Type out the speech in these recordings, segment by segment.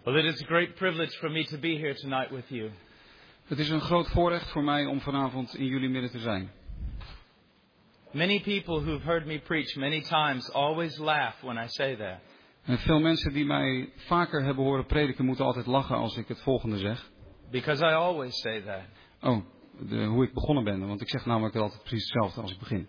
Well, it is a great privilege for me to be here tonight with you. Het is een groot voorrecht voor mij om vanavond in jullie midden te zijn. Many people who've heard me preach many times always laugh when I say that. En veel mensen die mij vaker hebben horen prediken moeten altijd lachen als ik het volgende zeg. Because I always say that. Hoe ik begonnen ben, want ik zeg namelijk altijd precies hetzelfde als ik begin.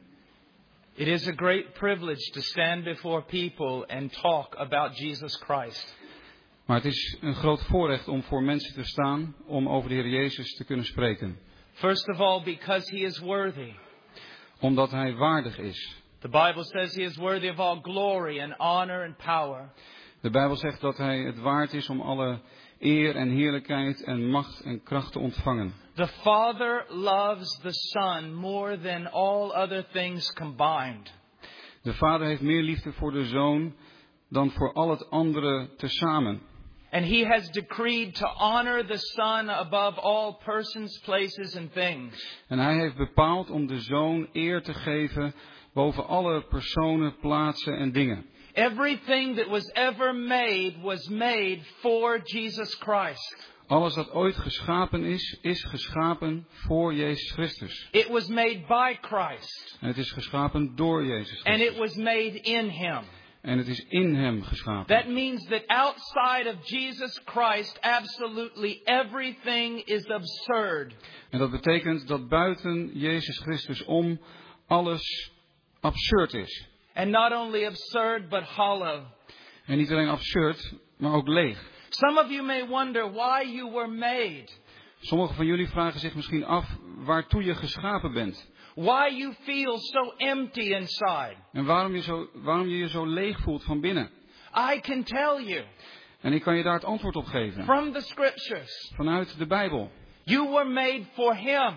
It is a great privilege to stand before people and talk about Jesus Christ. Maar het is een groot voorrecht om voor mensen te staan om over de Heer Jezus te kunnen spreken. First of all, because He is worthy. Omdat Hij waardig is. The Bible says He is worthy of all glory and honor and power. De Bijbel zegt dat Hij het waard is om alle eer en heerlijkheid en macht en kracht te ontvangen. The Father loves the Son more than all other things combined. De Vader heeft meer liefde voor de Zoon dan voor al het andere tezamen. And He has decreed to honor the Son above all persons, places and things. En Hij heeft bepaald om de Zoon eer te geven boven alle personen, plaatsen en dingen. Everything that was ever made was made for Jesus Christ. Alles dat ooit geschapen is geschapen voor Jezus Christus. It was made by Christ. En het is geschapen door Jezus Christus. And it was made in Him. En het is in Hem geschapen. That means that outside of Jesus Christ, absolutely everything is absurd. En dat betekent dat buiten Jezus Christus om alles absurd is. And not only absurd, but hollow. En niet alleen absurd, maar ook leeg. Some of you may wonder why you were made. Sommigen van jullie vragen zich misschien af waartoe je geschapen bent. Why you feel so empty inside. En waarom je je zo leeg voelt van binnen. I can tell you. En ik kan je daar het antwoord op geven. From the scriptures. Vanuit de Bijbel. You were made for Him.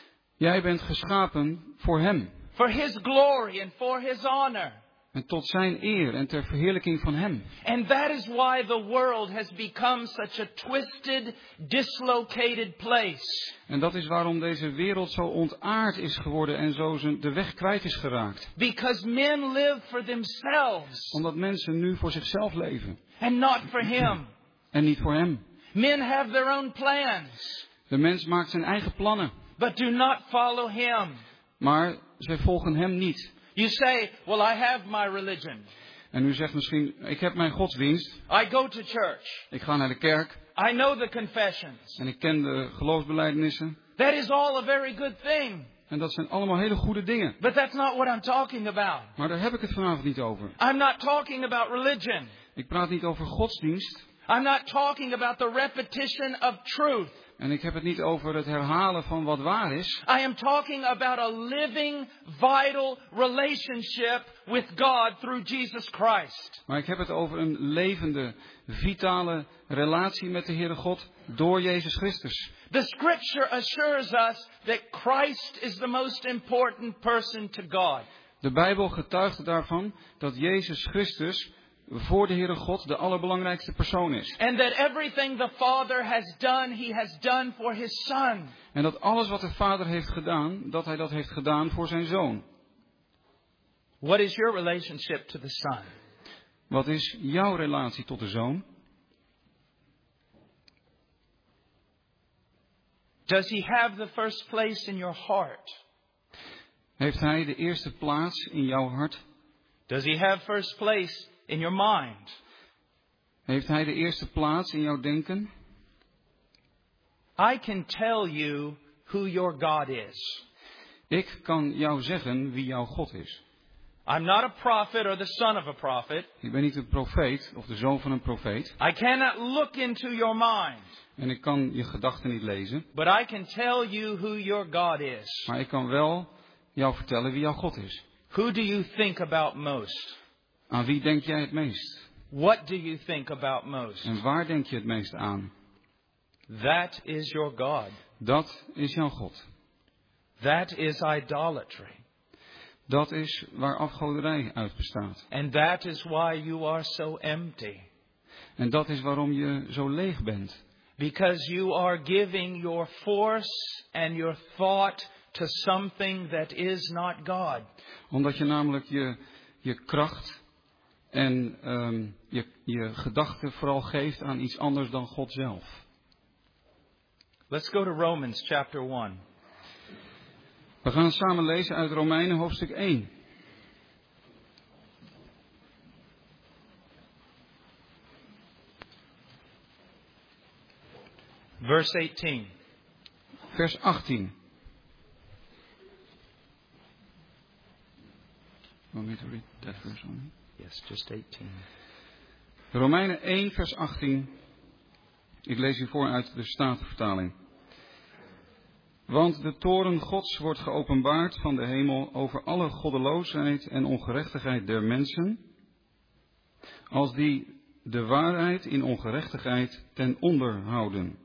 Jij bent geschapen voor Hem. For His glory and for His honor. En tot zijn eer en ter verheerlijking van Hem. And that is why the world has become such a twisted, dislocated place. En dat is waarom deze wereld zo ontaard is geworden en zo de weg kwijt is geraakt. Because men live for themselves. Omdat mensen nu voor zichzelf leven. And not for Him. En niet voor Hem. Men have their own plans. De mens maakt zijn eigen plannen. But do not follow Him. Maar zij volgen Hem niet. You say, well, I have my religion. En u zegt misschien, ik heb mijn godsdienst. I go to church. Ik ga naar de kerk. I know the confessions. En ik ken de geloofsbelijdenissen. That is all a very good thing. En dat zijn allemaal hele goede dingen. But that's not what I'm talking about. Maar daar heb ik het vanavond niet over. I'm not talking about religion. Ik praat niet over godsdienst. I'm not talking about the repetition of truth. En ik heb het niet over het herhalen van wat waar is. I am talking about a living, vital relationship with God through Jesus Christ. Maar ik heb het over een levende, vitale relatie met de Heere God door Jezus Christus. The scripture assures us that Christ is the most important person to God. De Bijbel getuigt daarvan dat Jezus Christus voor de Heere God de allerbelangrijkste persoon is. And that everything the Father has done, He has done for His Son. En dat alles wat de Vader heeft gedaan, dat Hij dat heeft gedaan voor zijn Zoon. What is your relationship to the Son? Wat is jouw relatie tot de Zoon? Does He have the first place in your heart? Heeft Hij de eerste plaats in jouw hart? Does He have first place in your mind? Heeft Hij de eerste plaats in jouw denken? I can tell you who your God is. Ik kan jou zeggen wie jouw God is. I'm not a prophet or the son of a prophet. Ik ben niet een profeet of de zoon van een profeet. I cannot look into your mind. En ik kan je gedachten niet lezen. But I can tell you who your God is. Maar ik kan wel jou vertellen wie jouw God is. Who do you think about most? Aan wie denk jij het meest? What do you think about most? En waar denk je het meest aan? That is your God. Dat is jouw God. That is idolatry. Dat is waar afgoderij uit bestaat. And that is why you are so empty. En dat is waarom je zo leeg bent. Because you are giving your force and your thought to something that is not God. Omdat je namelijk je kracht En je gedachten vooral geeft aan iets anders dan God zelf. Let's go to Romans chapter 1. We gaan samen lezen uit Romeinen hoofdstuk 1. Verse 18. Vers 18. Want me to read that verse only? Yes, just 18. Romeinen 1 vers 18. Ik lees hier voor uit de Statenvertaling. Want de toorn Gods wordt geopenbaard van de hemel over alle goddeloosheid en ongerechtigheid der mensen, als die de waarheid in ongerechtigheid ten onder houden.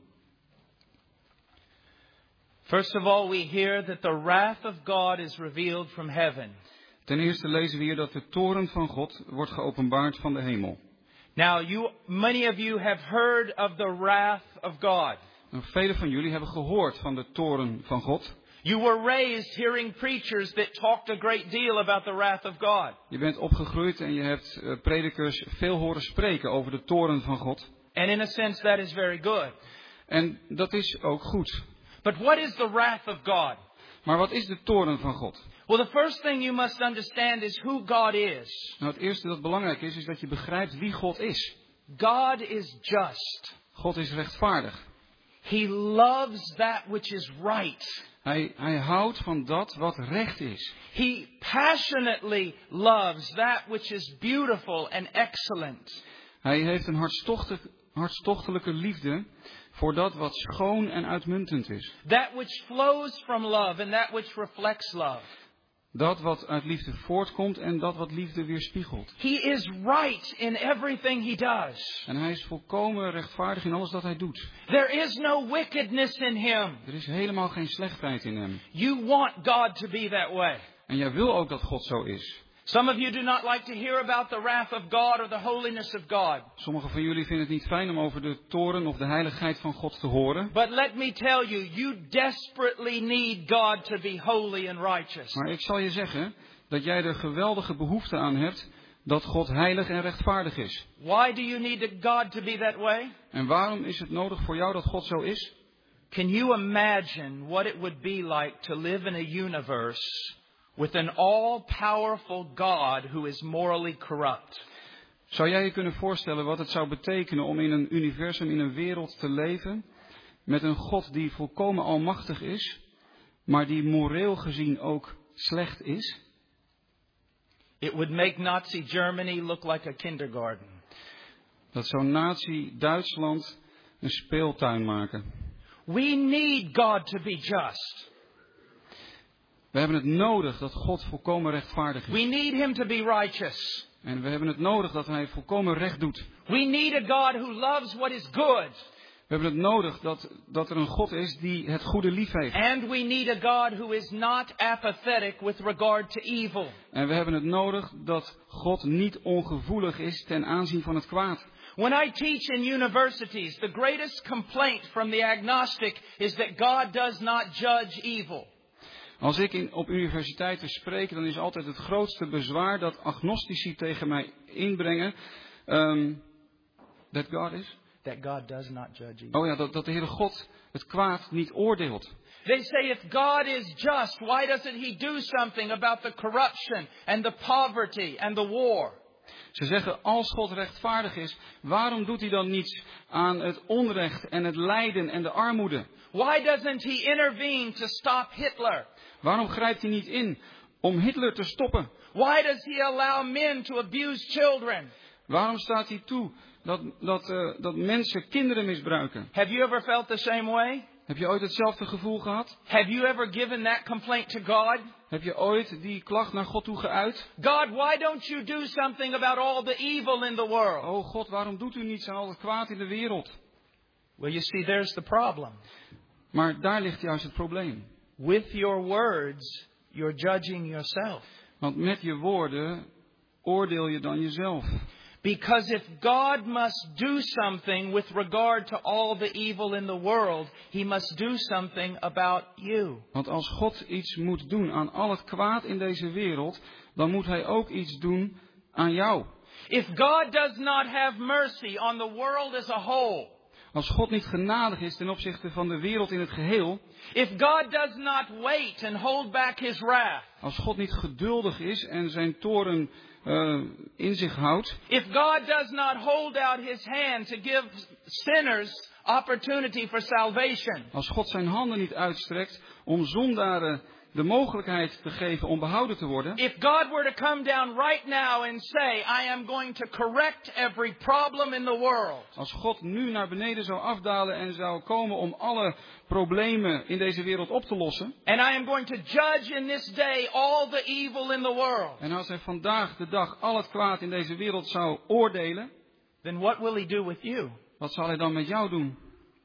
First of all, we hear that the wrath of God is revealed from heaven. Ten eerste lezen we hier dat de toorn van God wordt geopenbaard van de hemel. Now, many of you have heard of the wrath of God. Velen van jullie hebben gehoord van de toorn van God. You were raised hearing preachers that talked a great deal about the wrath of God. Je bent opgegroeid en je hebt predikers veel horen spreken over de toorn van God. And in a sense that is very good. En dat is ook goed. But what is the wrath of God? Maar wat is de toorn van God? Well, the first thing you must understand is who God is. Nou, het eerste dat belangrijk is dat je begrijpt wie God is. God is just. God is rechtvaardig. He loves that which is right. Hij houdt van dat wat recht is. He passionately loves that which is beautiful and excellent. Hij heeft een hartstochtelijke liefde voor dat wat schoon en uitmuntend is. That which flows from love and that which reflects love. Dat wat uit liefde voortkomt en dat wat liefde weerspiegelt. He is right in everything he does. En hij is volkomen rechtvaardig in alles dat hij doet. There is no wickedness in him. Er is helemaal geen slechtheid in hem. You want God to be that way. En jij wil ook dat God zo is. Some of you do not like to hear about the wrath of God or the holiness of God. Sommigen van jullie vinden het niet fijn om over de toorn of de heiligheid van God te horen. But let me tell you, you desperately need God to be holy and righteous. Maar ik zal je zeggen dat jij er geweldige behoefte aan hebt dat God heilig en rechtvaardig is. Why do you need God to be that way? En waarom is het nodig voor jou dat God zo is? Can you imagine what it would be like to live in a universe with an all-powerful God who is morally corrupt? Zou jij je kunnen voorstellen wat het zou betekenen om in een universum, in een wereld te leven met een God die volkomen almachtig is, maar die moreel gezien ook slecht is? It would make Nazi Germany look like a kindergarten. Dat zou Nazi Duitsland een speeltuin maken. We need God to be just. We hebben het nodig dat God volkomen rechtvaardig We is. need Him to be righteous. En we hebben het nodig dat Hij volkomen recht doet. We need a God who loves what is good. We hebben het nodig dat er een God is die het goede lief heeft. And we need a God who is not apathetic with regard to evil. En we hebben het nodig dat God niet ongevoelig is ten aanzien van het kwaad. When I teach in universities, the greatest complaint from the agnostic is that God does not judge evil. Als ik op universiteiten spreek, dan is altijd het grootste bezwaar dat agnostici tegen mij inbrengen. That God is? That God does not judge evil. Oh ja, dat de Heere God het kwaad niet oordeelt. They say if God is just, why doesn't He do something about the corruption and the poverty and the war? Ze zeggen, als God rechtvaardig is, waarom doet hij dan niets aan het onrecht en het lijden en de armoede? Why doesn't He intervene to stop Hitler? Waarom grijpt hij niet in om Hitler te stoppen? Why does He allow men to abuse children? Waarom staat hij toe dat mensen kinderen misbruiken? Have you ever felt the same way? Heb je ooit hetzelfde gevoel gehad? Have you ever given that complaint to God? Heb je ooit die klacht naar God toe geuit? God, why don't you do something about all the evil in the world? Oh God, waarom doet u niets aan al het kwaad in de wereld? Well, you see, there's the problem. Maar daar ligt juist het probleem. With your words, you're judging yourself. Want met je woorden oordeel je dan jezelf. Because if God must do something with regard to all the evil in the world, He must do something about you. Want als God iets moet doen aan al het kwaad in deze wereld, dan moet Hij ook iets doen aan jou. If God does not have mercy on the world as a whole, Als God niet genadig is ten opzichte van de wereld in het geheel. if God does not wait and hold back his wrath, Als God niet geduldig is en zijn toorn in zich houdt. if God does not hold out his hand to give sinners opportunity for salvation, Als God zijn handen niet uitstrekt om zondaren de mogelijkheid te geven om behouden te worden. if God were to come down right now and say, I am going to correct every problem in the world, Als God nu naar beneden zou afdalen en zou komen om alle problemen in deze wereld op te lossen. and I am going to judge in this day all the evil in the world, En als hij vandaag de dag al het kwaad in deze wereld zou oordelen. then what will he do with you? Wat zal hij dan met jou doen?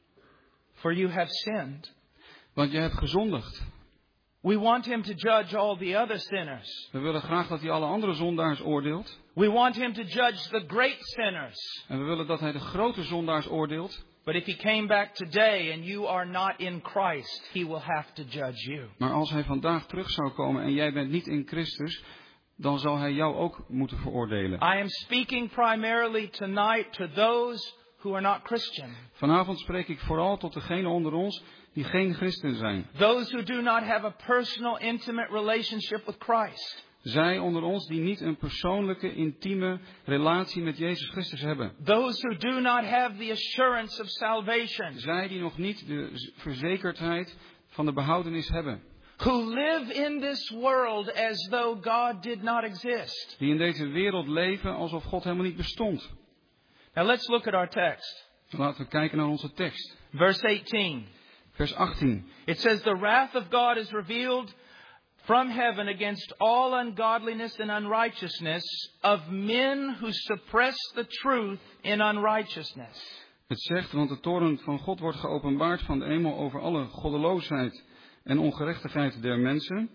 For you have sinned. Want je hebt gezondigd. We want him to judge all the other sinners. We willen graag dat hij alle andere zondaars oordeelt. We want him to judge the great sinners. En we willen dat hij de grote zondaars oordeelt. But if he came back today and you are not in Christ, he will have to judge you. Maar als hij vandaag terug zou komen en jij bent niet in Christus, dan zal hij jou ook moeten veroordelen. I am speaking primarily tonight to those who are not Christian. Vanavond spreek ik vooral tot degenen onder ons die geen christen zijn. Those who do not have a personal, intimate relationship with Christ. Zij onder ons die niet een persoonlijke, intieme relatie met Jezus Christus hebben. Those who do not have the assurance of salvation. Zij die nog niet de verzekerdheid van de behoudenis hebben. Who live in this world as though God did not exist. Die in deze wereld leven alsof God helemaal niet bestond. Now let's look at our text. Laten we kijken naar onze tekst. Verse 18. Vers 18. It says, the wrath of God is revealed from heaven against all ungodliness and unrighteousness of men who suppress the truth in unrighteousness. Het zegt, want de toorn van God wordt geopenbaard van de hemel over alle goddeloosheid en ongerechtigheid der mensen,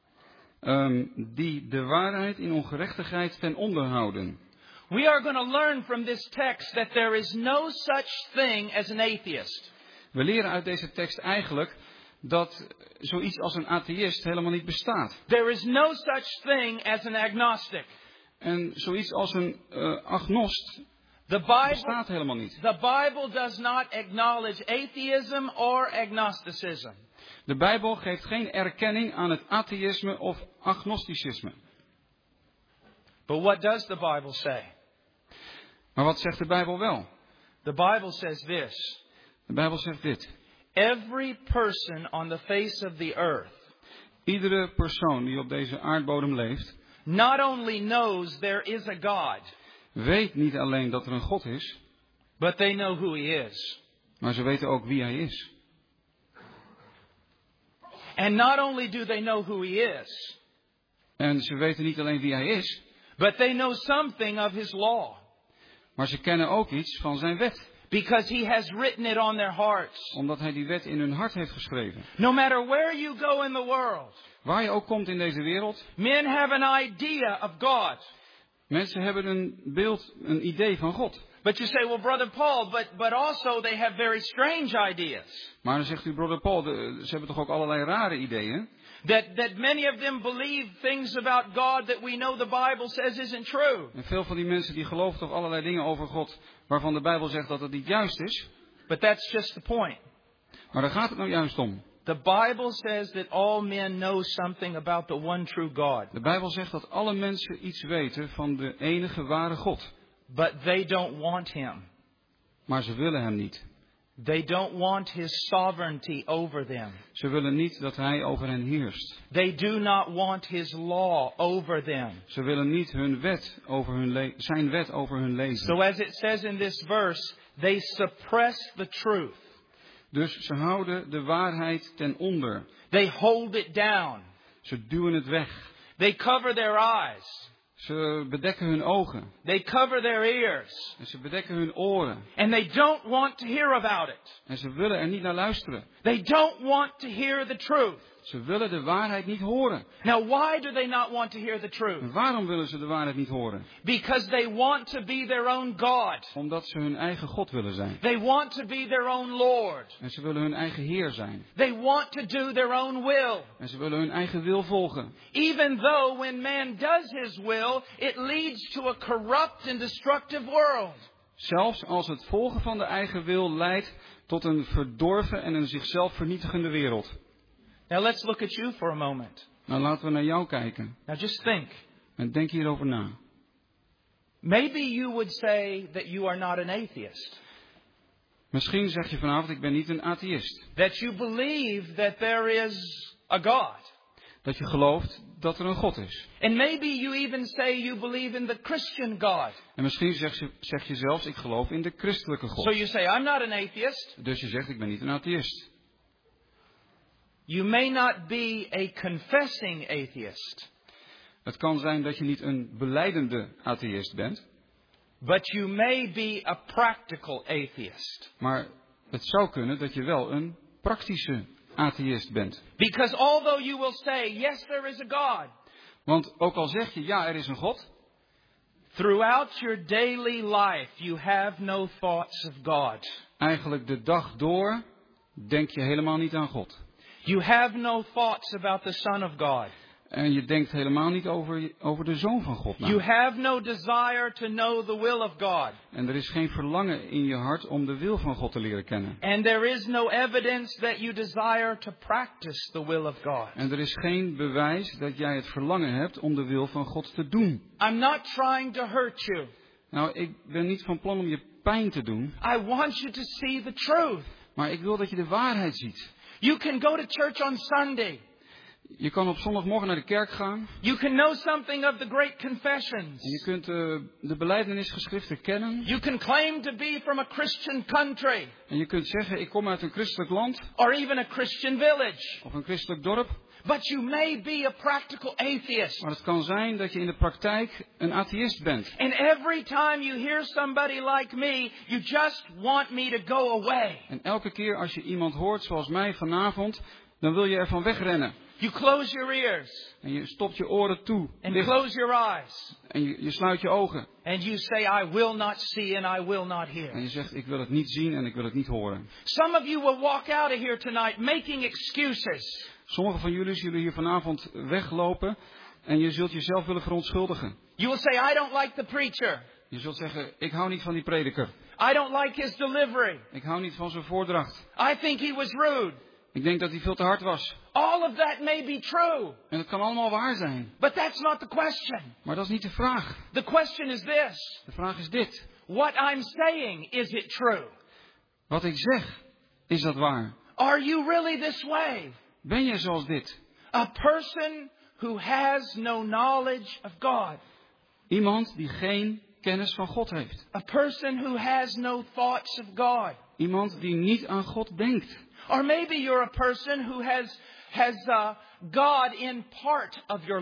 die de waarheid in ongerechtigheid ten onder houden. We are going to learn from this text that there is no such thing as an atheist. We leren uit deze tekst eigenlijk dat zoiets als een atheïst helemaal niet bestaat. There is no such thing as an agnostic. En zoiets als een agnost The Bible bestaat helemaal niet. The Bible does not acknowledge atheism or agnosticism. De Bijbel geeft geen erkenning aan het atheïsme of agnosticisme. But what does the Bible say? Maar wat zegt de Bijbel wel? The Bible says this. De Bijbel zegt dit. Every person on the face of the earth, Iedere persoon die op deze aardbodem leeft, not only knows there is a God, weet niet alleen dat er een God is, but they know who He is. maar ze weten ook wie Hij is. And not only do they know who He is, En ze weten niet alleen wie Hij is, but they know something of His law, maar ze kennen ook iets van zijn wet. because He has written it on their hearts. Omdat Hij die wet in hun hart heeft geschreven. No matter where you go in the world, Waar je ook komt in deze wereld, men have an idea of God. mensen hebben een beeld, een idee van God. But you say, well, Brother Paul, but also they have very strange ideas. Maar dan zegt u, broeder Paul, ze hebben toch ook allerlei rare ideeën? That many of them believe things about God that we know the Bible says isn't true. En veel van die mensen die geloven toch allerlei dingen over God, waarvan de Bijbel zegt dat het niet juist is. But that's just the point. Maar daar gaat het nou juist om. The Bible says that all men know something about the one true God. De Bijbel zegt dat alle mensen iets weten van de enige ware God. But they don't want Him. Maar ze willen hem niet. They don't want His sovereignty over them. Ze willen niet dat hij over hen heerst. They do not want His law over them. Ze willen niet hun wet over zijn wet over hun lezen. So as it says in this verse, they suppress the truth. Dus ze houden de waarheid ten onder. They hold it down. Ze duwen het weg. They cover their eyes. Ze bedekken hun ogen. They cover their ears. En ze bedekken hun oren. And they don't want to hear about it. En ze willen er niet naar luisteren. They don't want to hear the truth. Ze willen de waarheid niet horen. Now, why do they not want to hear the truth? En waarom willen ze de waarheid niet horen? Because they want to be their own God. Omdat ze hun eigen God willen zijn. They want to be their own Lord. En ze willen hun eigen Heer zijn. They want to do their own will. En ze willen hun eigen wil volgen. Even though when man does his will, it leads to a corrupt and destructive world. Zelfs als het volgen van de eigen wil leidt tot een verdorven en een zichzelf vernietigende wereld. Now let's look at you for a moment. Nou, laten we naar jou kijken. Now just think. En denk hierover na. Maybe you would say that you are not an atheist. Misschien zeg je vanavond, ik ben niet een atheïst. That you believe that there is a God. Dat je gelooft dat er een God is. And maybe you even say you believe in the Christian God. En misschien zeg je zelfs, ik geloof in de christelijke God. So you say, I'm not an atheist. Dus je zegt, ik ben niet een atheïst. You may not be a confessing atheist. Het kan zijn dat je niet een belijdende atheïst bent. But you may be a practical atheist. Maar het zou kunnen dat je wel een praktische atheïst bent. Because although you will say, yes, there is a God. Want ook al zeg je, ja, er is een God. Throughout your daily life, you have no thoughts of God. Eigenlijk de dag door denk je helemaal niet aan God. You have no thoughts about the Son of God. En je denkt helemaal niet over de Zoon van God na. You have no desire to know the will of God. En er is geen verlangen in je hart om de wil van God te leren kennen. And there is no evidence that you desire to practice the will of God. En er is geen bewijs dat jij het verlangen hebt om de wil van God te doen. I'm not trying to hurt you. Nou, ik ben niet van plan om je pijn te doen. I want you to see the truth. Maar ik wil dat je de waarheid ziet. You can go to church on Sunday. Je kan op zondagmorgen naar de kerk gaan. You can know something of the great confessions. En je kunt de belijdenisgeschriften kennen. You can claim to be from a Christian country. En je kunt zeggen, ik kom uit een christelijk land. Or even a Christian village. Of een christelijk dorp. But you may be a practical atheist. Maar het kan zijn dat je in de praktijk een atheïst bent. And every time you hear somebody like me, you just want me to go away. En elke keer als je iemand hoort zoals mij vanavond, dan wil je ervan wegrennen. You close your ears. En je stopt je oren toe. And Dicht. close your eyes. En je sluit je ogen. And you say, I will not see and I will not En hear. je zegt, ik wil het niet zien en ik wil het niet horen. Some of you will walk out of here tonight making excuses. Sommigen van jullie zullen hier vanavond weglopen en je zult jezelf willen verontschuldigen. You will say, I don't like the preacher. Je zult zeggen, ik hou niet van die prediker. I don't like his delivery. Ik hou niet van zijn voordracht. I think he was rude. Ik denk dat hij veel te hard was. All of that may be true. En dat kan allemaal waar zijn. But that's not the question. Maar dat is niet de vraag. The question is this. De vraag is dit. What I'm saying, is it true? Wat ik zeg, is dat waar? Are you really this way? Ben je zoals dit? A person who has no knowledge of God. Iemand die geen kennis van God heeft. A person who has no thoughts of God. Iemand die niet aan God denkt. Or maybe you're a person who has God in part of your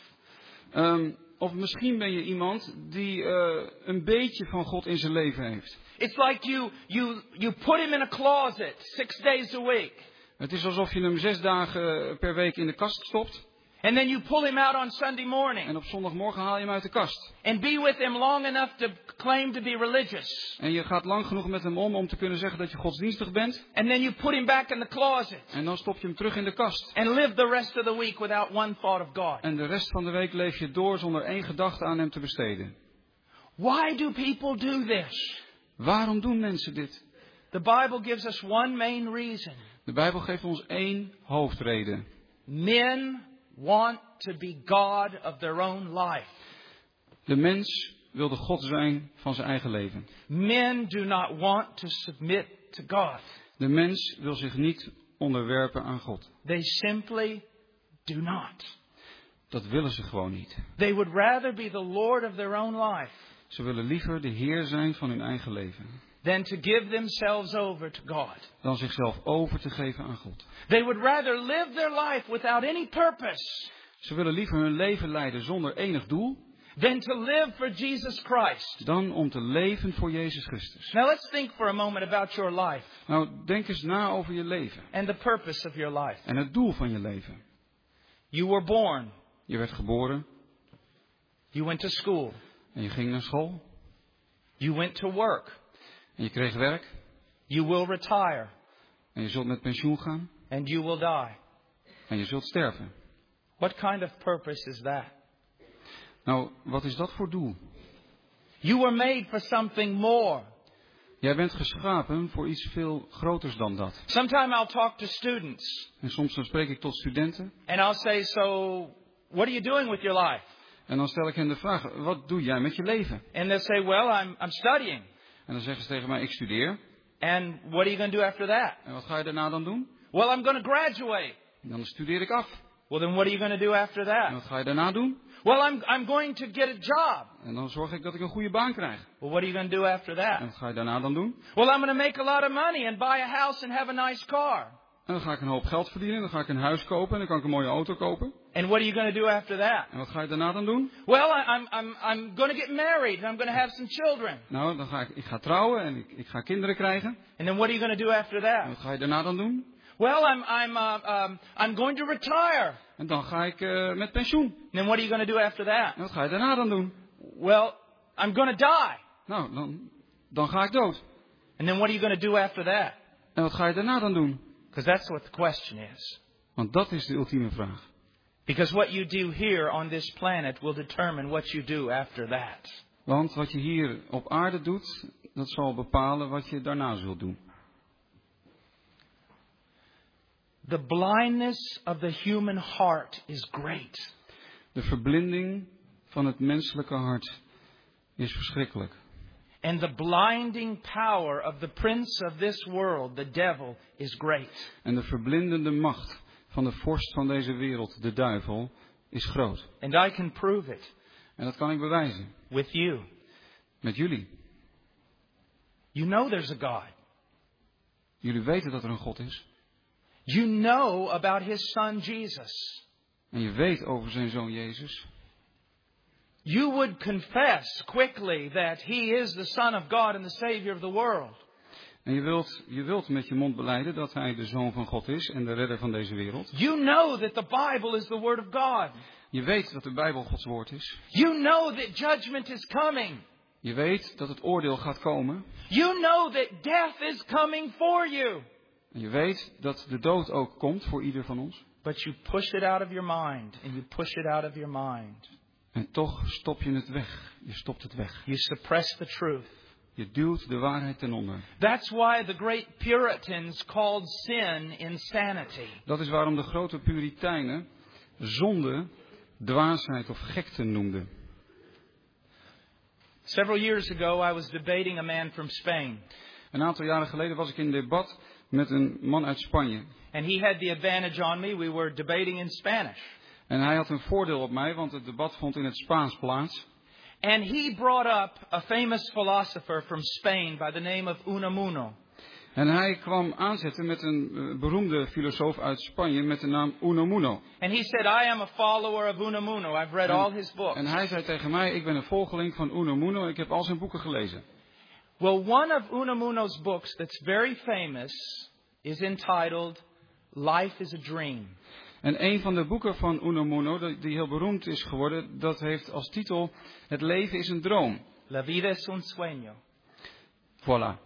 life. Of misschien ben je iemand die een beetje van God in zijn leven heeft. It's like you put him in a closet 6 days a week. Het is alsof je hem 6 dagen per week in de kast stopt. And then you pull him out on Sunday morning. En op zondagmorgen haal je hem uit de kast. And be with him long enough to claim to be religious. En je gaat lang genoeg met hem om te kunnen zeggen dat je godsdienstig bent. And then you put him back in the closet. En dan stop je hem terug in de kast. And live the rest of the week without one thought of God. En de rest van de week leef je door zonder één gedachte aan hem te besteden. Why do people do this? Waarom doen mensen dit? The Bible gives us one main reason. De Bijbel geeft ons één hoofdreden. Men want to be God of their own life. De mens wil de God zijn van zijn eigen leven. Men do not want to submit to God. De mens wil zich niet onderwerpen aan God. They simply do not. Dat willen ze gewoon niet. They would rather be the Lord of their own life. Ze willen liever de Heer zijn van hun eigen leven. Than to give themselves over to God. Dan zichzelf over te geven aan God. They would rather live their life without any purpose. Ze willen liever hun leven leiden zonder enig doel. than to live for Jesus Christ. dan om te leven voor Jezus Christus. Now let's think for a moment about your life Nou, denk eens na over je leven. and the purpose of your life. En het doel van je leven. You were born. Je werd geboren. You went to school. En je ging naar school. You went to work. En je kreeg werk. You will retire. En je zult met pensioen gaan. And you will die. En je zult sterven. What kind of purpose is that? Nou, wat is dat voor doel? You were made for something more. Jij bent geschapen voor iets veel groters dan dat. Sometime I'll talk to students. En soms dan spreek ik tot studenten. And I'll say, so what are you doing with your life? En dan stel ik hen de vraag, wat doe jij met je leven? And they'll say, well, I'm studying. En dan zeggen ze tegen mij, ik studeer. And what are you going to do after that? En wat ga je daarna dan doen? Well, I'm going to graduate. En dan studeer ik af. Well, then what are you going to do after En that? wat ga je daarna doen? Well, I'm going to get a job. En dan zorg ik dat ik een goede baan krijg. Well, what are you going to do after En that? wat ga je daarna dan doen? Well, I'm going to make a lot of money and buy a house and have a nice car. En dan ga ik een hoop geld verdienen. Dan ga ik een huis kopen. En dan kan ik een mooie auto kopen. And what are you going to do after that? En wat ga je daarna dan doen? Well, I'm going to get married and I'm going to have some children. Nou, dan ga ik ga trouwen en ik ga kinderen krijgen. And then what are you going to do after En that? wat ga je daarna dan doen? Well, I'm going to retire. En dan ga ik met pensioen. And then what are you going to do after that? En wat ga je daarna dan doen? Well, I'm going to die. Nou, dan ga ik dood. And then what are you going to do after that? En wat ga je daarna dan doen? Because that's what the question is. Want dat is de ultieme vraag. Because what you do here on this planet will determine what you do after that. Want wat je hier op aarde doet, dat zal bepalen wat je daarna zult doen. The blindness of the human heart is great. De verblinding van het menselijke hart is verschrikkelijk. And the blinding power of the prince of this world, the devil, is great. En de verblindende macht van de vorst van deze wereld, de duivel, is groot. And I can prove it En dat kan ik bewijzen. with you. Met jullie. You know there's a God. Jullie weten dat er een God is. You know about his son Jesus. En je weet over zijn zoon Jezus. You would confess quickly that he is the Son of God and the Savior of the world. En je wilt met je mond belijden dat hij de zoon van God is en de redder van deze wereld. You know that the Bible is the Word of God. Je weet dat de Bijbel Gods woord is. You know that judgment is coming. Je weet dat het oordeel gaat komen. You know that death is coming for you. En je weet dat de dood ook komt voor ieder van ons. But you push it out of your mind, and you push it out of your mind. En toch stop je het weg. Je stopt het weg. You suppress the truth. Je duwt de waarheid ten onder. That's why the great Puritans called sin insanity. Dat is waarom de grote Puritijnen zonde, dwaasheid of gekte noemden. Several years ago, I was debating a man from Spain. Een aantal jaren geleden was ik in debat met een man uit Spanje. And he had the advantage on me. We were debating in Spanish. En hij had een voordeel op mij, want het debat vond in het Spaans plaats. And he brought up a famous philosopher from Spain by the name of Unamuno. En hij kwam aanzetten met een beroemde filosoof uit Spanje met de naam Unamuno. And he said, I am a follower of Unamuno. I've read all his books. En hij zei tegen mij, ik ben een volgeling van Unamuno, ik heb al zijn boeken gelezen. Well, one of Unamuno's books that's very famous is entitled Life is a Dream. En een van de boeken van Unamuno, die heel beroemd is geworden, dat heeft als titel Het leven is een droom. La vida es un sueño. Voilà.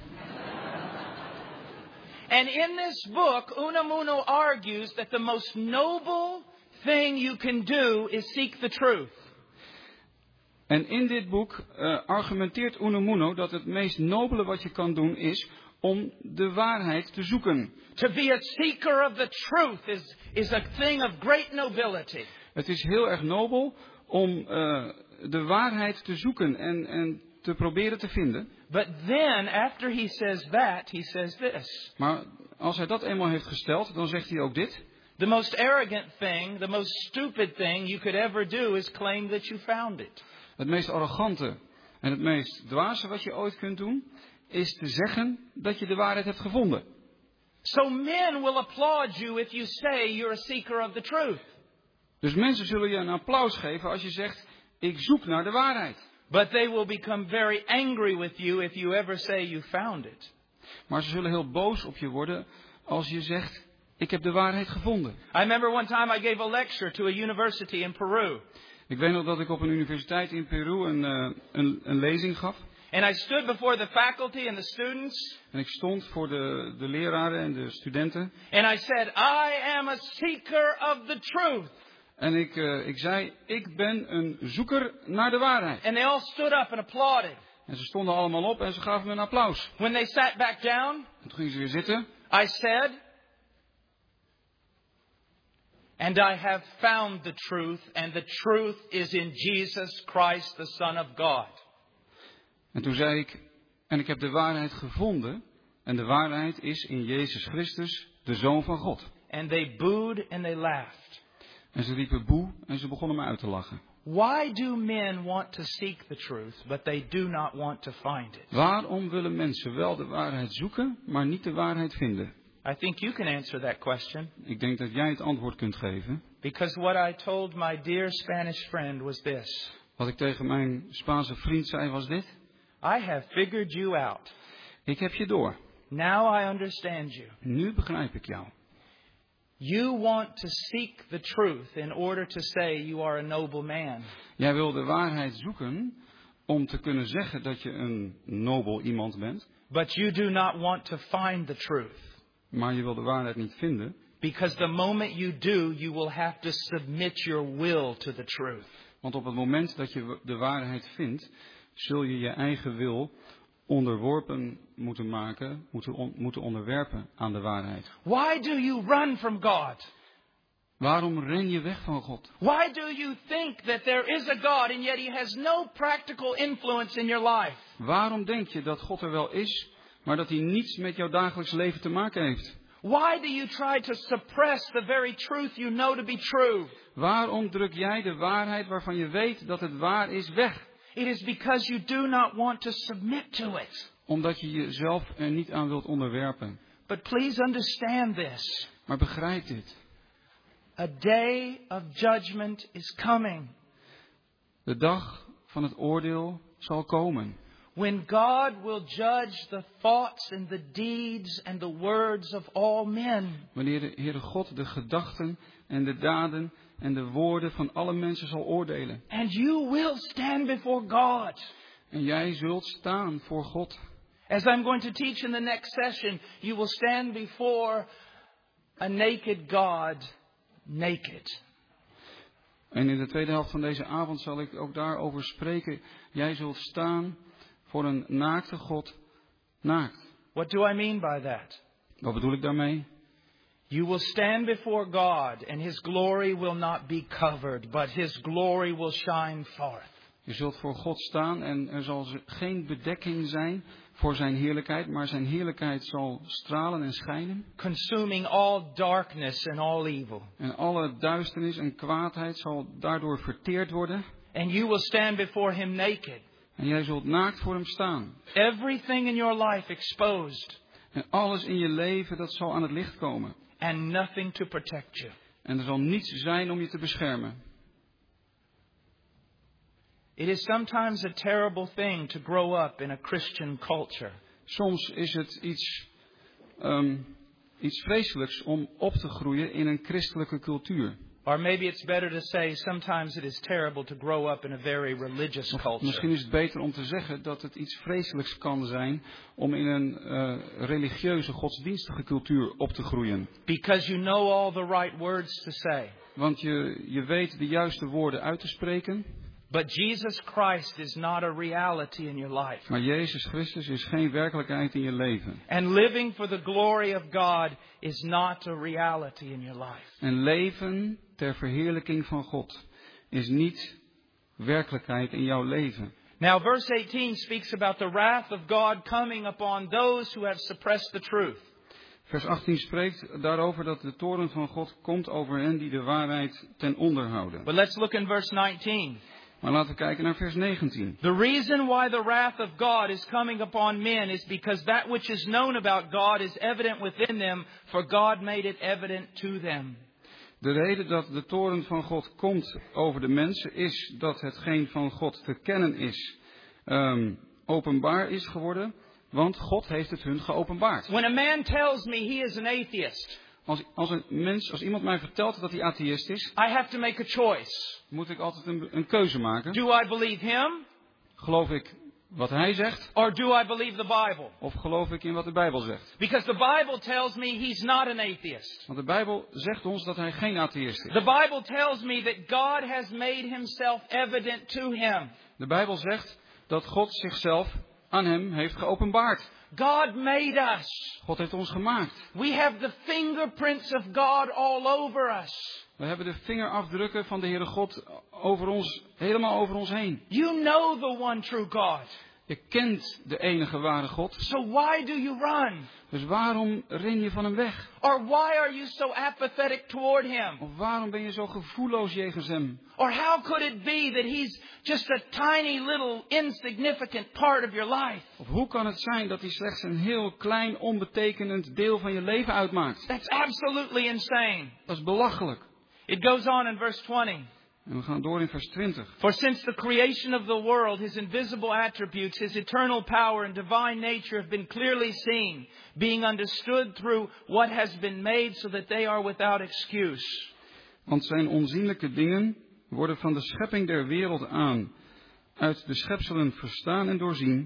And in this book, Unamuno argues that the most noble thing you can do is seek the truth. En in dit boek argumenteert Unamuno dat het meest nobele wat je kan doen is om de waarheid te zoeken. To be a seeker of the truth is a thing of great nobility. Het is heel erg nobel om de waarheid te zoeken en te proberen te vinden. But then, after he says that, he says this. Maar als hij dat eenmaal heeft gesteld, dan zegt hij ook dit. The most arrogant thing, the most stupid thing you could ever do is claim that you found it. Het meest arrogante en het meest dwaze wat je ooit kunt doen, is te zeggen dat je de waarheid hebt gevonden. So men will applaud you if you say you're a seeker of the truth. Dus mensen zullen je een applaus geven als je zegt, ik zoek naar de waarheid. But they will become very angry with you if you ever say you found it. Maar ze zullen heel boos op je worden als je zegt, ik heb de waarheid gevonden. I remember one time I gave a lecture to a university in Peru. Ik weet nog dat ik op een universiteit in Peru een lezing gaf. And I stood before the faculty and the students. En ik stond voor de leraren en de studenten. And I said, I am a seeker of the truth. En ik zei, ik ben een zoeker naar de waarheid. And they all stood up and applauded. En ze stonden allemaal op en ze gaven me een applaus. When they sat back down, En toen gingen ze weer zitten. I said, and I have found the truth, and the truth is in Jesus Christ, the Son of God. En toen zei ik, en ik heb de waarheid gevonden, en de waarheid is in Jezus Christus, de Zoon van God. And they booed and they laughed. En ze riepen boe en ze begonnen me uit te lachen. Why do men want to seek the truth, but they do not want to find it? Waarom willen mensen wel de waarheid zoeken, maar niet de waarheid vinden? I think you can answer that question. Ik denk dat jij het antwoord kunt geven. Because what I told my dear Spanish friend was this. Wat ik tegen mijn Spaanse vriend zei was dit. I have figured you out. Ik heb je door. Now I understand you. Nu begrijp ik jou. You want to seek the truth in order to say you are a noble man. Jij wil de waarheid zoeken om te kunnen zeggen dat je een nobel iemand bent. But you do not want to find the truth. Maar je wil de waarheid niet vinden. Because the moment you do, you will have to submit your will to the truth. Want op het moment dat je de waarheid vindt, zul je je eigen wil onderworpen moeten maken, moeten onderwerpen aan de waarheid. Why do you run from God? Waarom ren je weg van God? Why do you think that there is a God and yet He has no practical influence in your life? Waarom denk je dat God er wel is, maar dat hij niets met jouw dagelijks leven te maken heeft? Why do you try to suppress the very truth you know to be true? Waarom druk jij de waarheid waarvan je weet dat het waar is weg? It is because you do not want to submit to it. Omdat je jezelf er niet aan wilt onderwerpen. But please understand this. Maar begrijp dit. A day of judgment is coming. De dag van het oordeel zal komen. When God will judge the thoughts and the deeds and the words of all men. Wanneer de Heere God de gedachten en de daden en de woorden van alle mensen zal oordelen. And you will stand before God. En jij zult staan voor God. As I'm going to teach in the next session, you will stand before a naked God, naked. En in de tweede helft van deze avond zal ik ook daarover spreken. Jij zult staan voor een naakte God, naakt. What do I mean by that? Wat bedoel ik daarmee? You will stand before God and His glory will not be covered, but His glory will shine forth. Je zult voor God staan en er zal geen bedekking zijn voor zijn heerlijkheid, maar zijn heerlijkheid zal stralen en schijnen. Consuming all darkness and all evil. En alle duisternis en kwaadheid zal daardoor verteerd worden. And you will stand before Him naked. En jij zult naakt voor hem staan. Everything in your life exposed. En alles in je leven dat zal aan het licht komen. And nothing to protect you. En er zal niets zijn om je te beschermen. It is sometimes a terrible thing to grow up in a Christian culture. Soms is het iets vreselijks om op te groeien in een christelijke cultuur. Or maybe it's better to say sometimes it is terrible to grow up in a very religious culture. Misschien is het beter om te zeggen dat het iets vreselijks kan zijn om in een religieuze, godsdienstige cultuur op te groeien. Because you know all the right words to say. Want je weet de juiste woorden uit te spreken. But Jesus Christ is not a reality in your life. Maar Jezus Christus is geen werkelijkheid in je leven. And living for the glory of God is not a reality in your life. En leven ter verheerlijking van God is niet werkelijkheid in jouw leven. Now verse 18 speaks about the wrath of God coming upon those who have suppressed the truth. Vers 18 spreekt daarover dat de toorn van God komt over hen die de waarheid ten onder houden. But let's look in verse 19. Maar laten we kijken naar vers 19. The reason why the wrath of God is coming upon men is because that which is known about God is evident within them, for God made it evident to them. De reden dat de toorn van God komt over de mensen is dat hetgeen van God te kennen is, openbaar is geworden, want God heeft het hun geopenbaard. When a man tells me he is an atheist, Als iemand mij vertelt dat hij atheïst is, I have to make a choice. moet ik altijd een keuze maken. Do I believe him Geloof ik wat hij zegt, or do I believe the Bible? of geloof ik in wat de Bijbel zegt? Because the Bible tells me he's not an atheist. Want de Bijbel zegt ons dat hij geen atheïst is. The Bible tells me that God has made himself evident to him. De Bijbel zegt dat God zichzelf aan hem heeft geopenbaard. God made us. God heeft ons gemaakt. We have the fingerprints of God all over us. We hebben de vingerafdrukken van de Heere God over ons, helemaal over ons heen. You know the one true God. Je kent de enige ware God. So why do you run? Dus waarom ren je van hem weg? Or why are you so apathetic toward him? Of waarom ben je zo gevoelloos jegens hem? Or how could it be that he's just a tiny little insignificant part of your life? Of hoe kan het zijn dat hij slechts een heel klein, onbetekenend deel van je leven uitmaakt? That's absolutely insane. Dat is belachelijk. It goes on in verse 20. En we gaan door in vers 20. For since the creation of the world, his invisible attributes, his eternal power and divine nature have been clearly seen, being understood through what has been made, so that they are without excuse. Want zijn onzienlijke dingen worden van de schepping der wereld aan uit de schepselen verstaan en doorzien.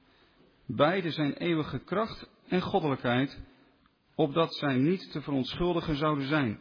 Beide zijn eeuwige kracht en goddelijkheid, opdat zij niet te verontschuldigen zouden zijn.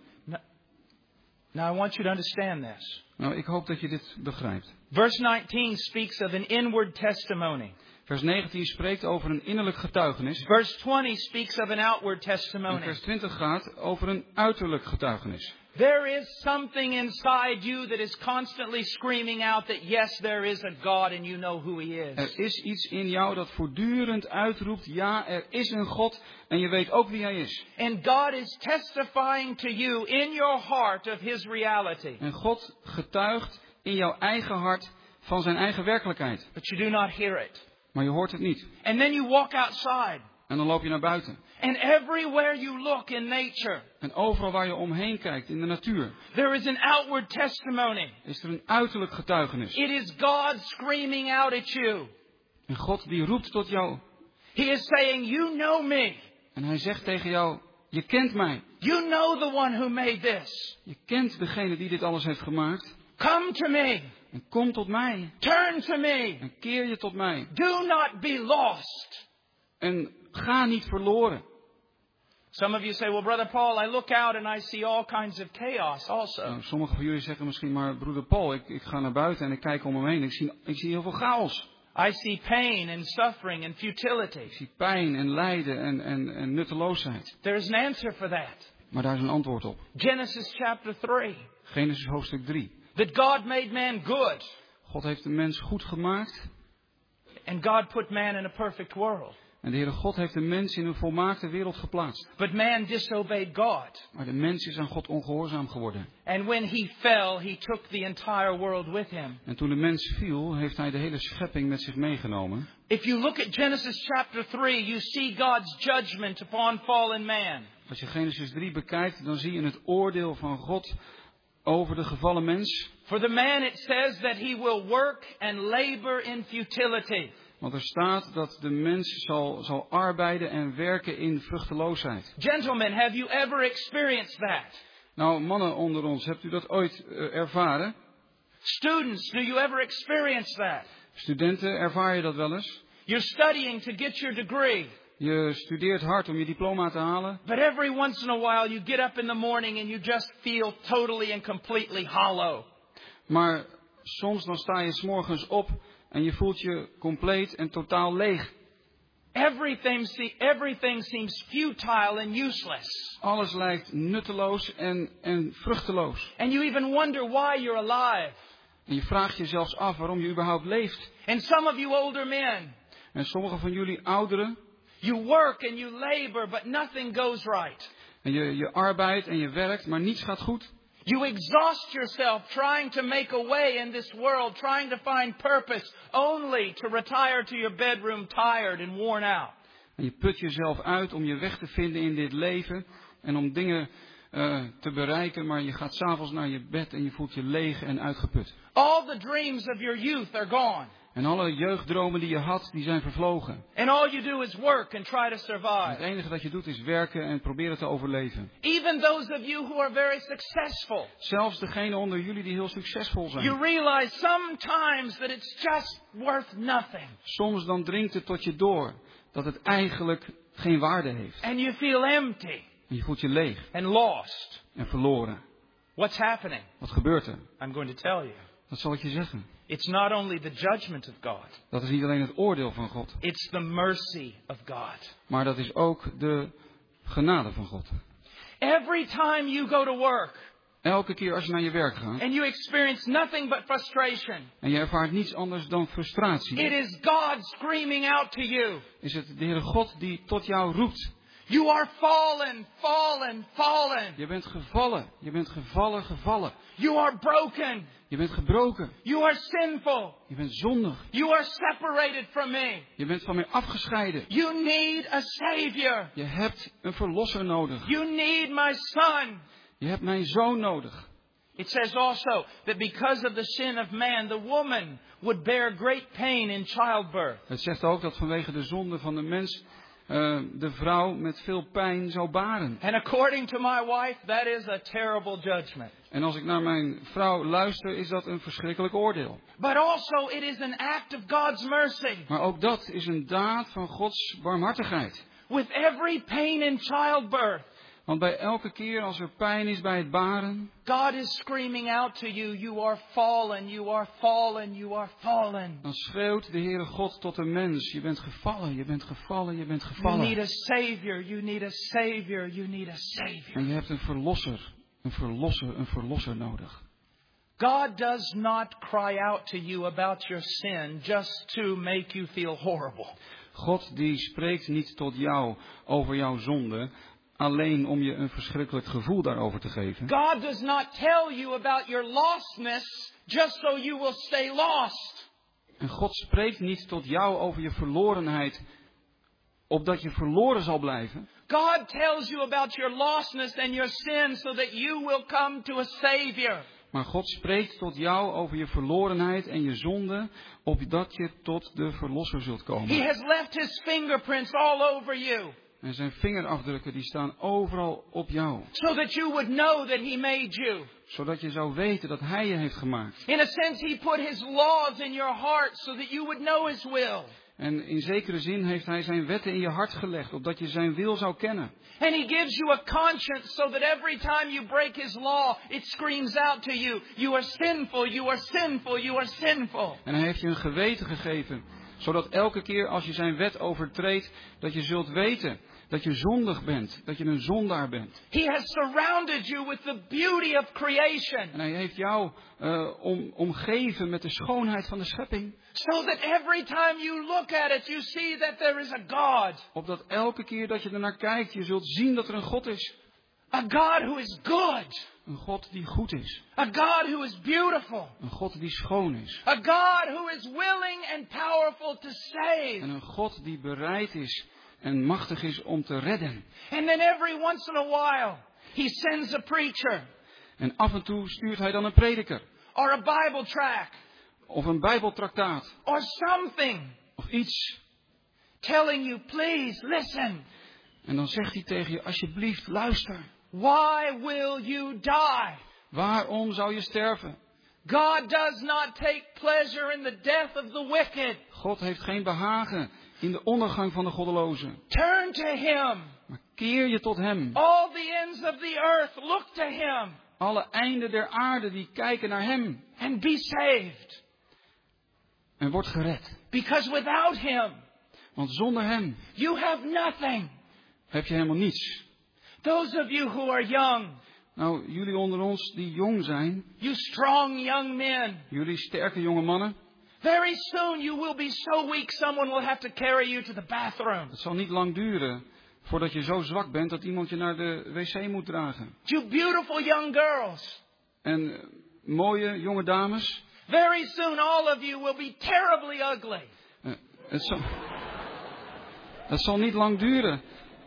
Now I want you to understand this. Nou, ik hoop dat je dit begrijpt. Verse 19 speaks of an inward testimony. Vers 19 spreekt over een innerlijk getuigenis. Verse 20 speaks of an outward En testimony. vers 20 gaat over een uiterlijk getuigenis. There is something inside you that is constantly screaming out that yes, there is a God and you know who He is. Er is iets in jou dat voortdurend uitroept, ja, er is een God en je weet ook wie Hij is. And God is testifying to you in your heart of His reality. En God getuigt in jouw eigen hart van zijn eigen werkelijkheid. But you do not hear it. Maar je hoort het niet. And then you walk outside. En dan loop je naar buiten. And everywhere you look in nature, En overal waar je omheen kijkt in de natuur, there is an outward testimony. is er een uiterlijk getuigenis. It is God screaming out at you. En God die roept tot jou. He is saying, you know me. En Hij zegt tegen jou, je kent mij. You know the one who made this. Je kent degene die dit alles heeft gemaakt. Come to me. En kom tot mij. Turn to me. En keer je tot mij. Do not be lost. En ga niet verloren. Some of you say, well, Brother Paul, I look out and I see all kinds of chaos also. Nou, sommigen van jullie zeggen misschien, maar broeder Paul, ik ga naar buiten en ik kijk om me heen. Ik zie heel veel chaos. I see pain and suffering and futility. Ik zie pijn en lijden en nutteloosheid. There is an answer for that. Maar daar is een antwoord op. Genesis chapter 3. Genesis hoofdstuk 3. That God made man good. God heeft de mens goed gemaakt. And God put man in a perfect world. En de Heere God heeft de mens in een volmaakte wereld geplaatst. But man disobeyed God. Maar de mens is aan God ongehoorzaam geworden. And when he fell, he took the entire world with him. En toen de mens viel, heeft hij de hele schepping met zich meegenomen. If you look at Genesis chapter 3, you see God's judgment upon fallen man. Als je Genesis 3 bekijkt, dan zie je het oordeel van God over de gevallen mens. For the man it says that he will work and labor in futility. Want er staat dat de mens zal arbeiden en werken in vruchteloosheid. Gentlemen, have you ever experienced that? Nou, mannen onder ons, hebt u dat ooit ervaren? Students, do you ever experience that? Studenten, ervaar je dat wel eens? You're studying to get your degree. Je studeert hard om je diploma te halen. But every once in a while you get up in the morning and you just feel totally and completely hollow. Maar soms dan sta je 's morgens op en je voelt je compleet en totaal leeg. Everything seems futile and useless. Alles lijkt nutteloos en vruchteloos. And you even wonder why you're alive. En je vraagt je zelfs af waarom je überhaupt leeft. And some of you older men, En sommige van jullie ouderen, you work and you labor, but nothing goes right. en je arbeidt en je werkt, maar niets gaat goed. You exhaust yourself trying to make a way in this world, trying to find purpose, only to retire to your bedroom tired and worn out. En je put jezelf uit om je weg te vinden in dit leven en om dingen te bereiken, maar je gaat 's avonds naar je bed en je voelt je leeg en uitgeput. All the dreams of your youth are gone. En alle jeugddromen die je had, die zijn vervlogen. And all you do is work and try to En het survive. enige dat je doet is werken en proberen te overleven. Even those of you who are very successful, Zelfs degenen onder jullie die heel succesvol you zijn. realize sometimes that it's just worth nothing. Soms dan dringt het tot je door dat het eigenlijk geen waarde heeft. And you feel empty En je voelt je leeg and lost. en verloren. What's happening? Wat gebeurt er? I'm going to tell you. Dat zal ik je zeggen. It's not only the judgment of God. Dat is niet alleen het oordeel van God. It's the mercy of God. Maar dat is ook de genade van God. Every time you go to work Elke keer als je naar je werk gaat and you experience nothing but frustration, en je ervaart niets anders dan frustratie, it is God screaming out to you. is het de Heere God die tot jou roept. You are fallen, fallen, fallen. Je bent gevallen, gevallen. You are broken. Je bent gebroken. You are sinful. Je bent zondig. You are separated from me. Je bent van mij afgescheiden. You need a Savior. Je hebt een verlosser nodig. You need my Son. Je hebt mijn zoon nodig. It says also that because of the sin of man, the woman would bear great pain in childbirth. Het zegt ook dat vanwege de zonde van de mens de vrouw met veel pijn zou baren. And according to my wife, that is a terrible judgment. En als ik naar mijn vrouw luister, is dat een verschrikkelijk oordeel. But also it is an act of God's mercy. Maar ook dat is een daad van Gods barmhartigheid. With every pain in childbirth, Want bij elke keer als er pijn is bij het baren, God is screaming out to you, you are fallen, you are fallen, you are fallen. dan schreeuwt de Heere God tot de mens: je bent gevallen, je bent gevallen, je bent You need gevallen. a Savior, you need a Savior, you need a Savior. En je hebt een verlosser nodig. God does not cry out to you about your sin just to make you feel horrible. God die spreekt niet tot jou over jouw zonde, alleen om je een verschrikkelijk gevoel daarover te geven. God does not tell you about your lostness just so you will stay lost. En God spreekt niet tot jou over je verlorenheid, opdat je verloren zal blijven. God tells you about your lostness and your sin so that you will come to a Savior. Maar God spreekt tot jou over je verlorenheid en je zonde, opdat je tot de verlosser zult He komen. has left His fingerprints all over you En zijn vingerafdrukken die staan overal op jou. so that you would know that He made you. Zodat je zou weten dat Hij je heeft gemaakt. In a sense, He put His laws in your heart so that you would know His will. En in zekere zin heeft Hij zijn wetten in je hart gelegd, opdat je zijn wil zou kennen. And He gives you a conscience so that every time you break His law, it screams out to you, you are sinful, you are sinful, you are sinful. En Hij heeft je een geweten gegeven, zodat elke keer als je zijn wet overtreedt, dat je zult weten dat je zondig bent, dat je een zondaar bent. He has surrounded you with the beauty of creation En Hij heeft jou omgeven met de schoonheid van de schepping. so that every time you look at it, you see that there is a God. Opdat elke keer dat je ernaar kijkt, je zult zien dat er een God is. A God who is good. Een God die goed is. A God who is beautiful. Een God die schoon is. A God who is willing and powerful to save. En een God die bereid is en machtig is om te redden. And then every once in a while, He sends a preacher En af en toe stuurt Hij dan een prediker. or a Bible tract Of een bijbeltraktaat. or something Of iets. telling you, please listen. En dan zegt hij tegen je, alsjeblieft luister. Why will you die? Waarom zou je sterven? God does not take pleasure in the death of the wicked. God heeft geen behagen in de ondergang van de goddelozen. Turn to Him. Maar keer je tot Hem. All the ends of the earth look to Him Alle einden der aarde die kijken naar Hem. and be saved. En wordt gered. Because without Him, Want zonder Hem you have nothing. heb je helemaal niets. Those of you who are young, Nou, jullie onder ons die jong zijn. you strong young men, Jullie sterke jonge mannen. very soon you will be so weak someone will have to carry you to the bathroom. Het zal niet lang duren voordat je zo zwak bent dat iemand je naar de wc moet dragen. You beautiful young girls, En mooie jonge dames. very soon all of you will be terribly ugly. Het zal niet lang duren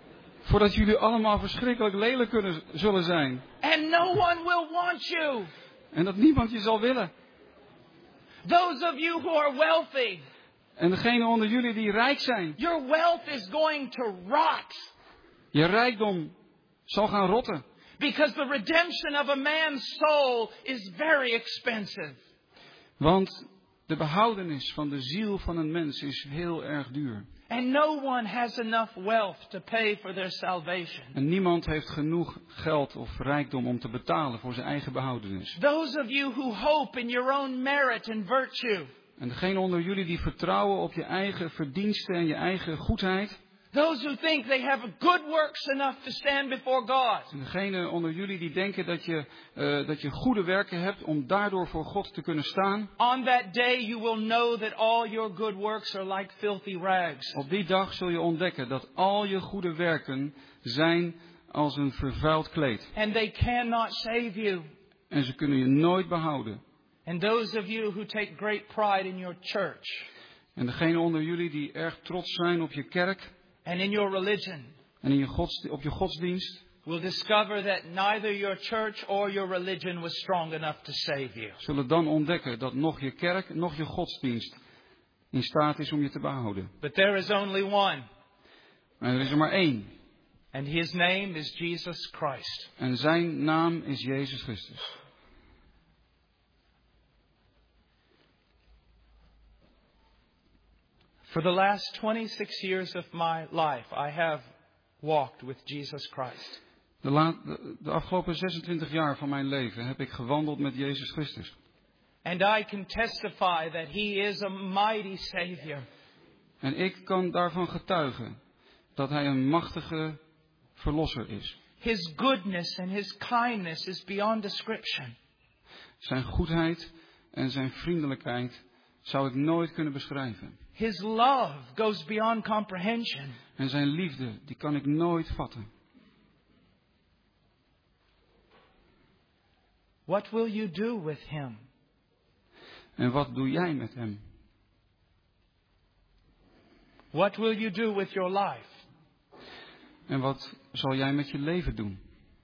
Voordat jullie allemaal verschrikkelijk lelijk zullen zijn. And no one will want you. En dat niemand je zal willen. Those of you who are wealthy. En degene onder jullie die rijk zijn. Your wealth is going to rot. Je rijkdom zal gaan rotten. Because the redemption of a man's soul is very expensive. Want de behoudenis van de ziel van een mens is heel erg duur. And no one has enough wealth to pay for their salvation. En niemand heeft genoeg geld of rijkdom om te betalen voor zijn eigen behoudenis. Those of you who hope in your own merit and virtue. En degene onder jullie die vertrouwen op je eigen verdiensten en je eigen goedheid. Those who think they have good works enough to stand before God. En degene onder jullie die denken dat je goede werken hebt om daardoor voor God te kunnen staan. On that day you will know that all your good works are like filthy rags. Op die dag zul je ontdekken dat al je goede werken zijn als een vervuild kleed. And they cannot save you. En ze kunnen je nooit behouden. And those of you who take great pride in your church. En degene onder jullie die erg trots zijn op je kerk. And in your religion. En in op je godsdienst. Will discover that neither your church or your religion was strong enough to save you. Zullen dan ontdekken dat nog je kerk, nog je godsdienst in staat is om je te behouden. But there is only one. En er is er maar één. And his name is Jesus Christ. En zijn naam is Jezus Christus. For the last 26 years of my life, I have walked with Jesus Christ. De afgelopen 26 jaar van mijn leven heb ik gewandeld met Jezus Christus. And I can testify that he is a mighty Savior. En ik kan daarvan getuigen dat hij een machtige verlosser is. His goodness and his kindness is beyond description. Zijn goedheid en zijn vriendelijkheid zou ik nooit kunnen beschrijven. His love goes beyond comprehension. En zijn liefde, die kan ik nooit vatten. What will you do with him? En wat doe jij met hem? What will you do with your life? En wat zal jij met je leven doen?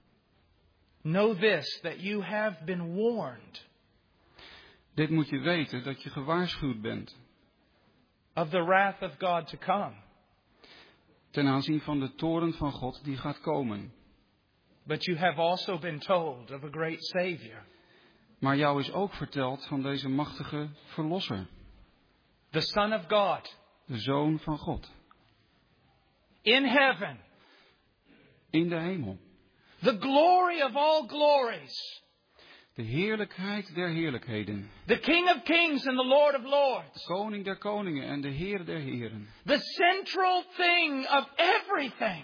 Know this, that you have been warned. Dit moet je weten, dat je gewaarschuwd bent. Of the wrath of God to come. Ten aanzien van de toorn van God die gaat komen. But you have also been told of a great Savior. Maar jou is ook verteld van deze machtige verlosser. The Son of God. De Zoon van God. In heaven. In de hemel. The glory of all glories. De heerlijkheid der heerlijkheden. The King of Kings and the Lord of Lords. De Koning der koningen en de Heer der heren. The central thing of everything.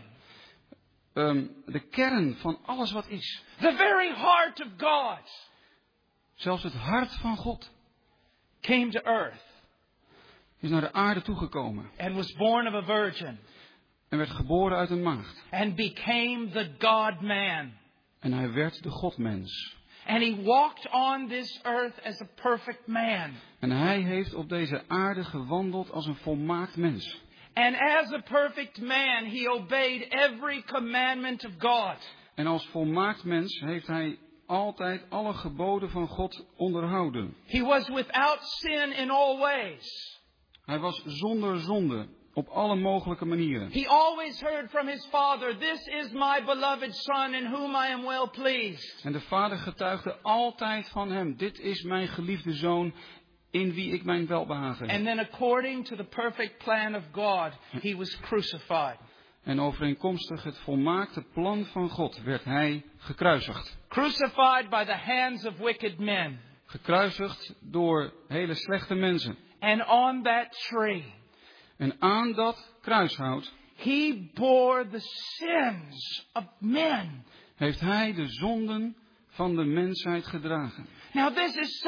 De kern van alles wat is. The very heart of God. Zelfs het hart van God. Came to earth. Is naar de aarde toegekomen. And was born of a virgin. En werd geboren uit een maagd. And became the God-man. En hij werd de Godmens. And he walked on this earth as a perfect man. En hij heeft op deze aarde gewandeld als een volmaakt mens. And as a perfect man, he obeyed every commandment of God. En als volmaakt mens heeft hij altijd alle geboden van God onderhouden. He was without sin in all ways. Hij was zonder zonde op alle mogelijke manieren. He always heard from his Father, "This is my beloved Son in whom I am well pleased." En de Vader getuigde altijd van hem. Dit is mijn geliefde Zoon in wie ik mijn welbehagen heb. And then according to the perfect plan of God, he was crucified. En overeenkomstig het volmaakte plan van God werd hij gekruisigd. Crucified by the hands of wicked men. Gekruisigd door hele slechte mensen. And on that tree. En aan dat kruishout. He bore the sins of men. Heeft hij de zonden van de mensheid gedragen. Now this is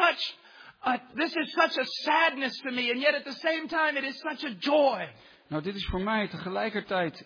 such a sadness to me, and yet at the same time it is such a joy. Nou, dit is voor mij tegelijkertijd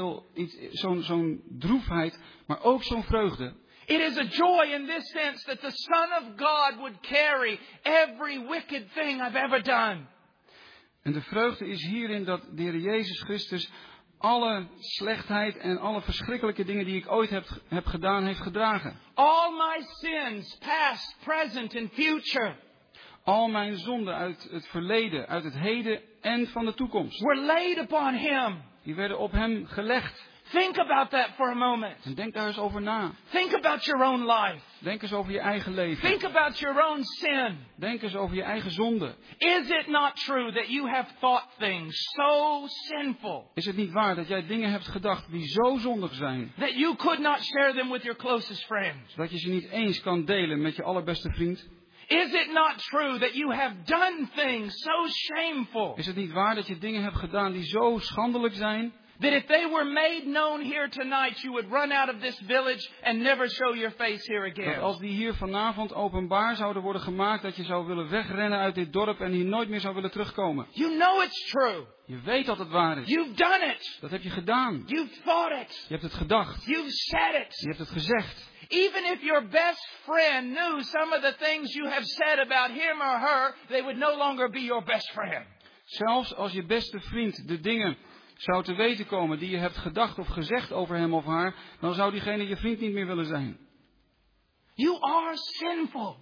zo'n droefheid, maar ook zo'n vreugde. It is a joy in this sense that the Son of God would carry every wicked thing I've ever done. En de vreugde is hierin dat de Heer Jezus Christus alle slechtheid en alle verschrikkelijke dingen die ik ooit heb gedaan, heeft gedragen. All my sins, past, present and future, Al mijn zonden uit het verleden, uit het heden en van de toekomst. were laid upon him. Die werden op hem gelegd. Think about that for a moment. En denk daar eens over na. Think about your own life. Denk eens over je eigen leven. Think about your own sin. Denk eens over je eigen zonde. Is it not true that you have thought things so sinful Is het niet waar dat jij dingen hebt gedacht die zo zondig zijn, that you could not share them with your closest friends? dat je ze niet eens kan delen met je allerbeste vriend? Is it not true that you have done things so shameful Is het niet waar dat je dingen hebt gedaan die zo schandelijk zijn, that if they were made known here tonight, you would run out of this village and never show your face here dat again? als die hier vanavond openbaar zouden worden gemaakt, dat je zou willen wegrennen uit dit dorp en hier nooit meer zou willen terugkomen? You know it's true. Je weet dat het waar is. You've done it. Dat heb je gedaan. You've thought it. Je hebt het gedacht. You've said it. Je hebt het gezegd. Even if your best friend knew some of the things you have said about him or her, they would no longer be your best friend. Zelfs als je beste vriend de dingen zou te weten komen die je hebt gedacht of gezegd over hem of haar, dan zou diegene je vriend niet meer willen zijn. You are sinful.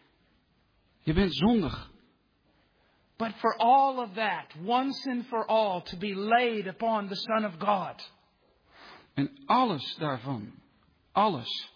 Je bent zondig. But for all of that, once and for all, to be laid upon the Son of God. En alles daarvan, alles,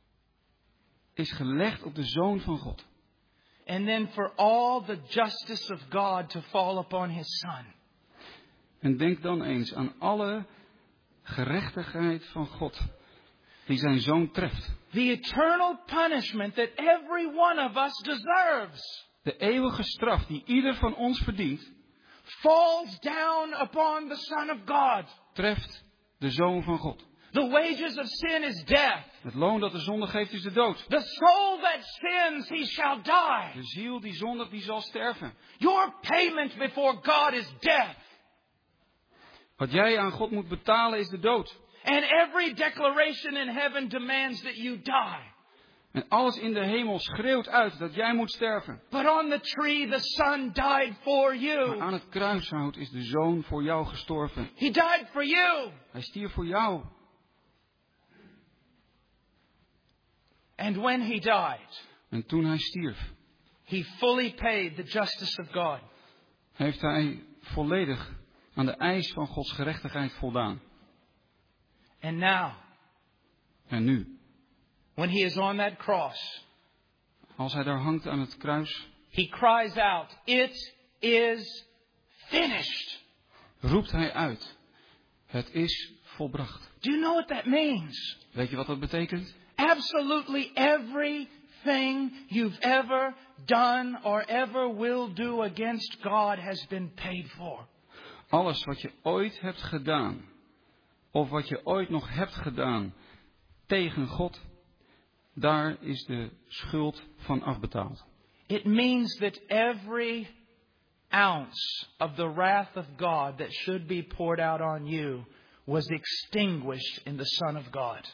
is gelegd op de Zoon van God. And then for all the justice of God to fall upon His Son. En denk dan eens aan alle gerechtigheid van God die zijn Zoon treft. The eternal punishment that every one of us deserves De eeuwige straf die ieder van ons verdient, falls down upon the Son of God. treft de Zoon van God. The wages of sin is death. Het loon dat de zonde geeft is de dood. The soul that sins, he shall die. De ziel die zondigt, die zal sterven. Your payment before God is death. Wat jij aan God moet betalen is de dood. And every declaration in heaven demands that you die. En alles in de hemel schreeuwt uit dat jij moet sterven. But on the tree the Son died for Maar you. aan het kruishout is de Zoon voor jou gestorven. He died for you. Hij stierf voor jou. And when he died, En toen hij stierf, he fully paid the justice of God. heeft hij volledig aan de eis van Gods gerechtigheid voldaan. And now, En nu, when he is on that cross, als hij daar hangt aan het kruis, he cries out, "It is finished." roept hij uit: het is volbracht. Do you know what that means? Weet je wat dat betekent? Absolutely everything you've ever done or ever will do against God has been paid for. Alles wat je ooit hebt gedaan, of wat je ooit nog hebt gedaan tegen God, daar is de schuld van afbetaald. It means that every ounce of the wrath of God that should be poured out on you was extinguished in the Son of God.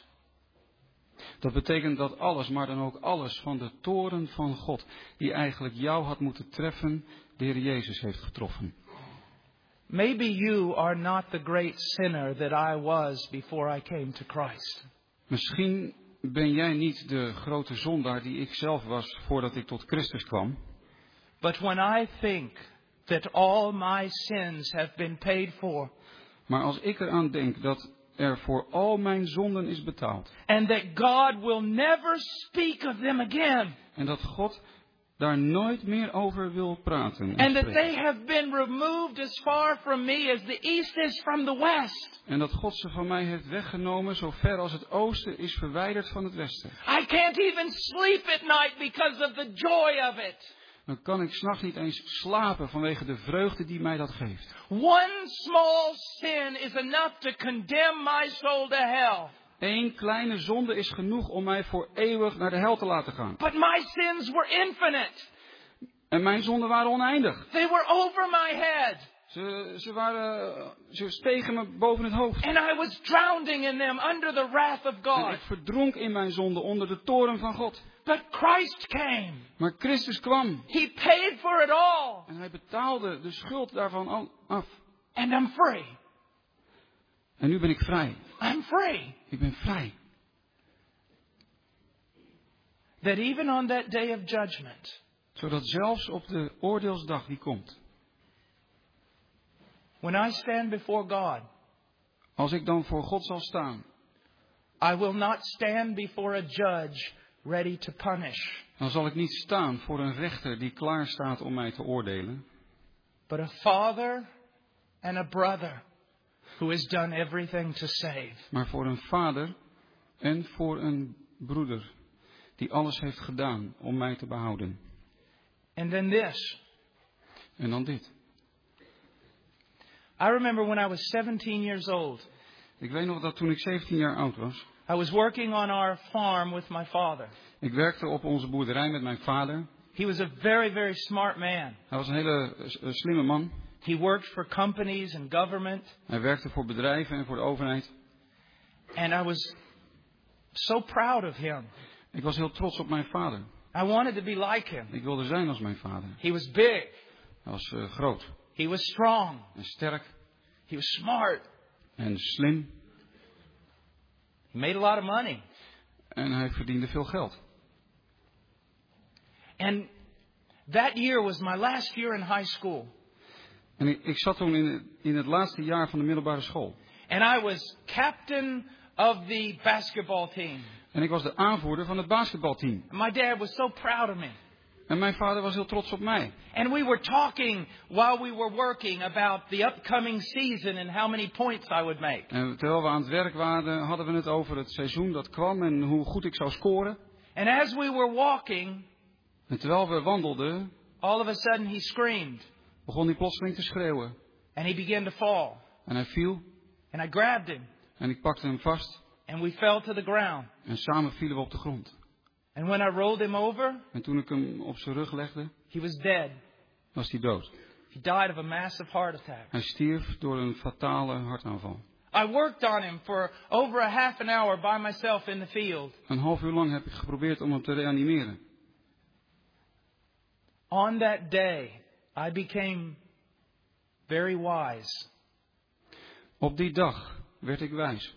Dat betekent dat alles, maar dan ook alles van de toorn van God, die eigenlijk jou had moeten treffen, de Heer Jezus heeft getroffen. Maybe you are not the great sinner that I was before I came to Christ. Misschien ben jij niet de grote zondaar die ik zelf was voordat ik tot Christus kwam. But when I think that all my sins have been paid for, Maar als ik eraan denk dat er voor al mijn zonden is betaald. and that God will never speak of them again, En dat God daar nooit meer over wil praten. En and that spreken. they have been removed as far from me as the east is from the west. En dat God ze van mij heeft weggenomen, zo ver als het oosten is verwijderd van het westen. I can't even sleep at night because of the joy of it. Dan kan ik 's nachts niet eens slapen vanwege de vreugde die mij dat geeft. One small sin is enough to condemn my soul to hell. Eén kleine zonde is genoeg om mij voor eeuwig naar de hel te laten gaan. But my sins were infinite. En mijn zonden waren oneindig. They were over my head. Ze stegen me boven het hoofd. And I was drowning in them under the wrath of En God. ik verdronk in mijn zonde onder de toorn van God. But Christ came. Maar Christus kwam. He paid for it all. En hij betaalde de schuld daarvan af. And I'm free. En nu ben ik vrij. I'm free. Ik ben vrij. That even on that day of judgment, Zodat zelfs op de oordeelsdag die komt. when I stand before God, Als ik dan voor God zal staan. I will not stand before a judge ready to punish, Dan zal ik niet staan voor een rechter die klaar staat om mij te oordelen. but a father and a brother who has done everything to save. Maar voor een vader en voor een broeder die alles heeft gedaan om mij te behouden. And then this. En dan dit. I remember when I was 17 years old. Ik weet nog dat toen ik 17 jaar oud was. I was working on our farm with my father. Ik werkte op onze boerderij met mijn vader. He was a very, very smart man. Hij was een hele slimme man. He worked for companies and government. Hij werkte voor bedrijven en voor de overheid. And I was so proud of him. Ik was heel trots op mijn vader. I wanted to be like him. Ik wilde zijn als mijn vader. He was big. Hij was groot. He was strong. En sterk. He was smart. En slim. He made a lot of money. En hij verdiende veel geld. And that year was my last year in high school. En ik zat toen in het laatste jaar van de middelbare school. And I was captain of the basketball team. En ik was de aanvoerder van het basketbalteam. And my dad was so proud of me. En mijn vader was heel trots op mij. And we were talking while we were working about the upcoming season and how many points I would make. En terwijl we aan het werk waren, hadden we het over het seizoen dat kwam en hoe goed ik zou scoren. And as we were walking, En terwijl we wandelden, all of a sudden he screamed. begon hij plotseling te schreeuwen. And he began to fall. En hij viel. And I grabbed him. En ik pakte hem vast. And we fell to the ground. En samen vielen we op de grond. And when I rolled him over, En toen ik hem op zijn rug legde, he was dead. was hij dood. He died of a massive heart attack. Hij stierf door een fatale hartaanval. I worked on him for over a half an hour by myself in the field. Een half uur lang heb ik geprobeerd om hem te reanimeren. On that day, I became very wise. Op die dag werd ik wijs.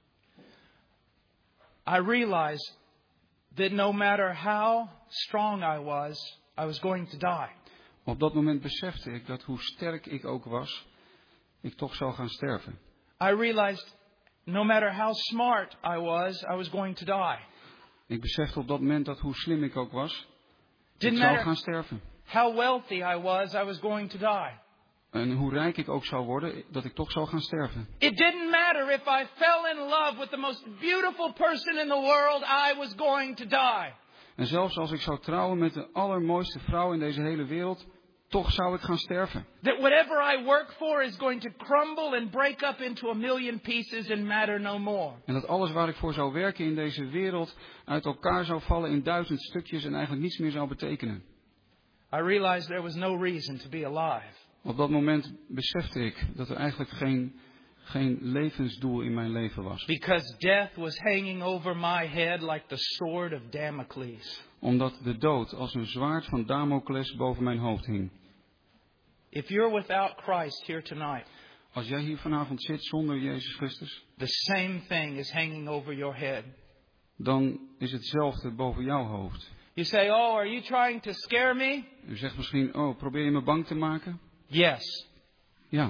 I realized that no matter how strong I was going to die. Op dat moment besefte ik dat hoe sterk ik ook was, ik toch zou gaan sterven. I realized no matter how smart I was going to die. Ik besefte op dat moment dat hoe slim ik ook was, ik Didn't zou matter gaan sterven. how wealthy I was going to die. En hoe rijk ik ook zou worden, dat ik toch zou gaan sterven. It didn't matter if I fell in love with the most beautiful person in the world, I was going to die. En zelfs als ik zou trouwen met de allermooiste vrouw in deze hele wereld, toch zou ik gaan sterven. That whatever I work for is going to crumble and break up into a million pieces and matter no more. En dat alles waar ik voor zou werken in deze wereld uit elkaar zou vallen in 1000 stukjes en eigenlijk niets meer zou betekenen. I realized there was no reason to be alive. Op dat moment besefte ik dat er eigenlijk geen levensdoel in mijn leven was. Because death was hanging over my head like the sword of Damocles. Omdat de dood als een zwaard van Damocles boven mijn hoofd hing. If you're without Christ here tonight, Als jij hier vanavond zit zonder Jezus Christus, the same thing is hanging over your head. dan is hetzelfde boven jouw hoofd. You say, oh, are you trying to scare me? U zegt misschien, oh, probeer je me bang te maken? Yes. Ja,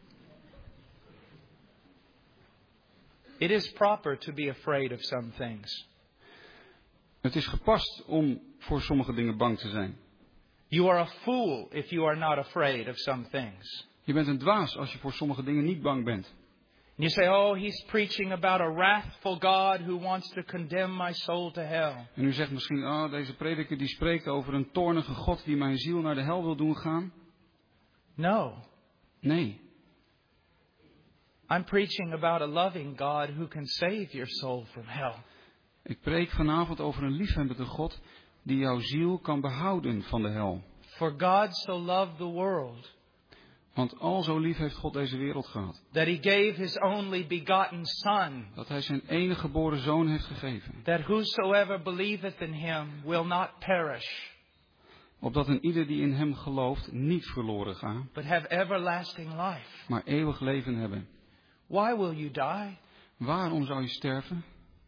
It is proper to be afraid of some things. het is gepast om voor sommige dingen bang te zijn. You are a fool if you are not afraid of some things. Je bent een dwaas als je voor sommige dingen niet bang bent. And you say, oh, he's preaching about a wrathful God who wants to condemn my soul to hell. En u zegt misschien, oh, deze prediker die spreekt over een toornige God die mijn ziel naar de hel wil doen gaan. No. Nee, I'm preaching about a loving God who can save your soul from hell. ik preek vanavond over een liefhebbende God die jouw ziel kan behouden van de hel. For God so loved the world Want al zo lief heeft God deze wereld gehad. that he gave his only begotten Son, Dat hij zijn enige geboren zoon heeft gegeven. that whosoever believeth in him will not perish, Opdat een ieder die in hem gelooft niet verloren gaat, but have everlasting life. maar eeuwig leven hebben. Why will you die? Waarom zou je sterven?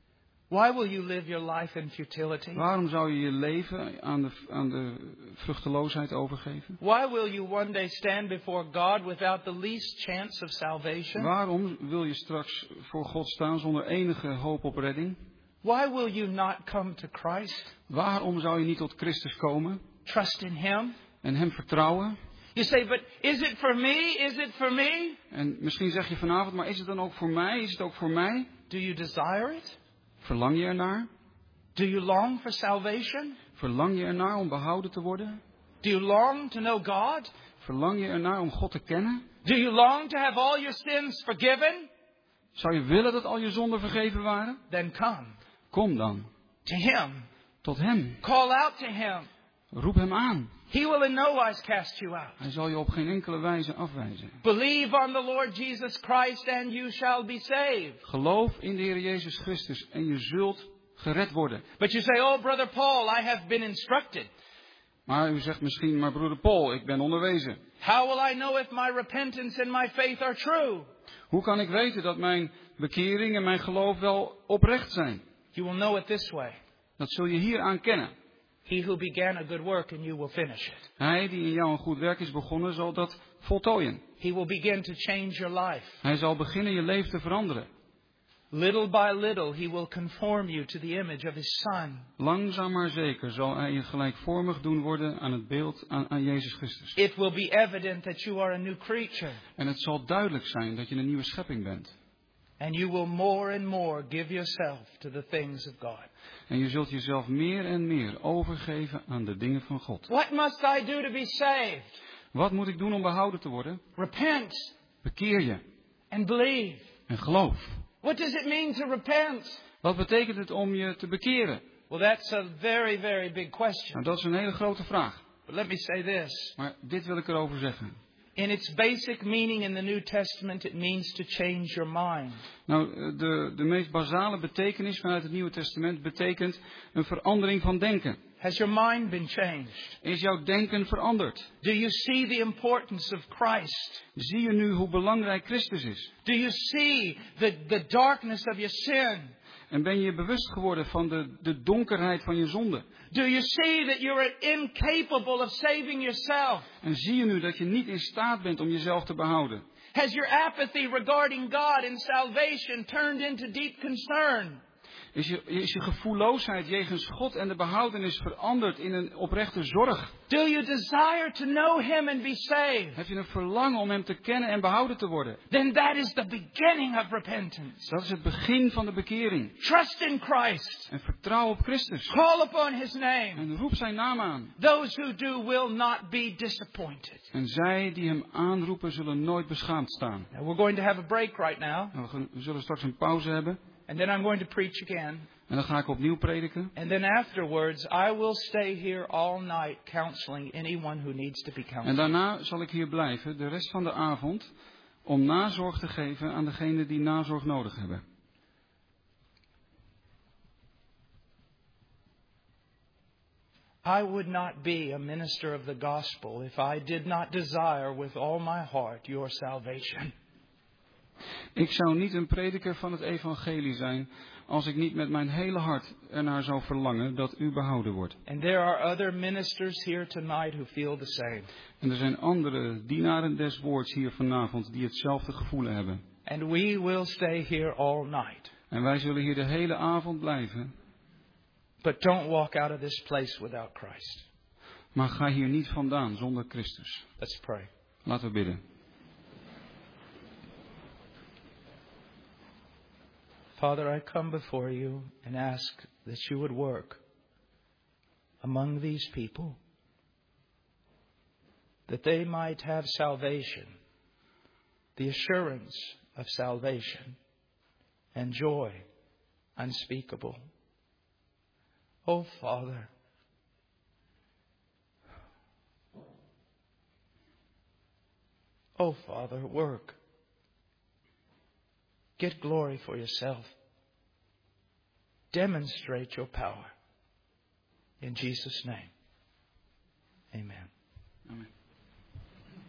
Why will you live your life in futility? Waarom zou je je leven aan de vruchteloosheid overgeven? Why will you one day stand before God without the least chance of salvation? Waarom wil je straks voor God staan zonder enige hoop op redding? Why will you not come to Christ? Waarom zou je niet tot Christus komen Trust in Him? en Hem vertrouwen? You say, but is it for me? Is it for me? En misschien zeg je vanavond, maar is het dan ook voor mij? Is het ook voor mij? Do you desire it? Verlang je ernaar? Do you long for salvation? Verlang je ernaar om behouden te worden? Do you long to know God? Verlang je ernaar om God te kennen? Do you long to have all your sins forgiven? Zou je willen dat al je zonden vergeven waren? Then come Kom dan to Him. tot Hem. Call out to Him. Roep Hem aan. He will in no wise cast you out. Hij zal je op geen enkele wijze afwijzen. Believe on the Lord Jesus Christ and you shall be saved. Geloof in de Heer Jezus Christus en je zult gered worden. But you say, oh brother Paul, I have been instructed. Maar u zegt misschien, maar broeder Paul, ik ben onderwezen. How will I know if my repentance and my faith are true? Hoe kan ik weten dat mijn bekering en mijn geloof wel oprecht zijn? You will know it this way. Dat zul je hieraan kennen. He who began a good work and you will finish it. Hij die in jou een goed werk is begonnen, zal dat voltooien. He will begin to change your life. Hij zal beginnen je leven te veranderen. Little by little he will conform you to the image of his Son. Langzaam maar zeker zal hij je gelijkvormig doen worden aan het beeld aan Jezus Christus. It will be evident that you are a new creature. En het zal duidelijk zijn dat je een nieuwe schepping bent. And you will more and more give yourself to the things of God. En je zult jezelf meer en meer overgeven aan de dingen van God. What must I do to be saved? Wat moet ik doen om behouden te worden? Repent Bekeer je and believe. en geloof. What does it mean to repent? Wat betekent het om je te bekeren? Well, that's a very, very big question. Nou, dat is een hele grote vraag. But let me say this. Maar dit wil ik erover zeggen. In its basic meaning in the New Testament, it means to change your mind. Nou, de meest basale betekenis vanuit het Nieuwe Testament betekent een verandering van denken. Has your mind been changed? Is jouw denken veranderd? Do you see the importance of Christ? Zie je nu hoe belangrijk Christus is? Do you see the darkness of your sin? En ben je bewust geworden van de donkerheid van je zonde? Do you see that you're incapable of saving yourself? En zie je nu dat je niet in staat bent om jezelf te behouden? Has your apathy regarding God and salvation turned into deep concern? Is je gevoelloosheid jegens God en de behoudenis veranderd in een oprechte zorg? Do you desire to know Him and be saved? Heb je een verlangen om Hem te kennen en behouden te worden? Then that is the beginning of repentance. Dat is het begin van de bekering. Trust in Christ. En vertrouw op Christus. Call upon His name. En roep zijn naam aan. Those who do will not be disappointed. En zij die Hem aanroepen zullen nooit beschaamd staan. Now we're going to have a break right now. Nou, we zullen straks een pauze hebben. And then I'm going to preach again. En dan ga ik opnieuw prediken. And then afterwards, I will stay here all night counseling anyone who needs to be En counseled. daarna zal ik hier blijven, de rest van de avond, om nazorg te geven aan degenen die nazorg nodig hebben. I would not be a minister of the gospel if I did not desire with all my heart your salvation. Ik zou niet een prediker van het evangelie zijn als ik niet met mijn hele hart ernaar zou verlangen dat u behouden wordt. And there are other ministers here tonight who feel the same. En er zijn andere dienaren des woords hier vanavond die hetzelfde gevoel hebben. And we will stay here all night. En wij zullen hier de hele avond blijven. But don't walk out of this place without Christ. Maar ga hier niet vandaan zonder Christus. Let's pray. Laten we bidden. Father, I come before you and ask that you would work among these people, that they might have salvation, the assurance of salvation, and joy unspeakable. Oh, Father, work. Get glory for yourself. Demonstrate your power. In Jesus' name.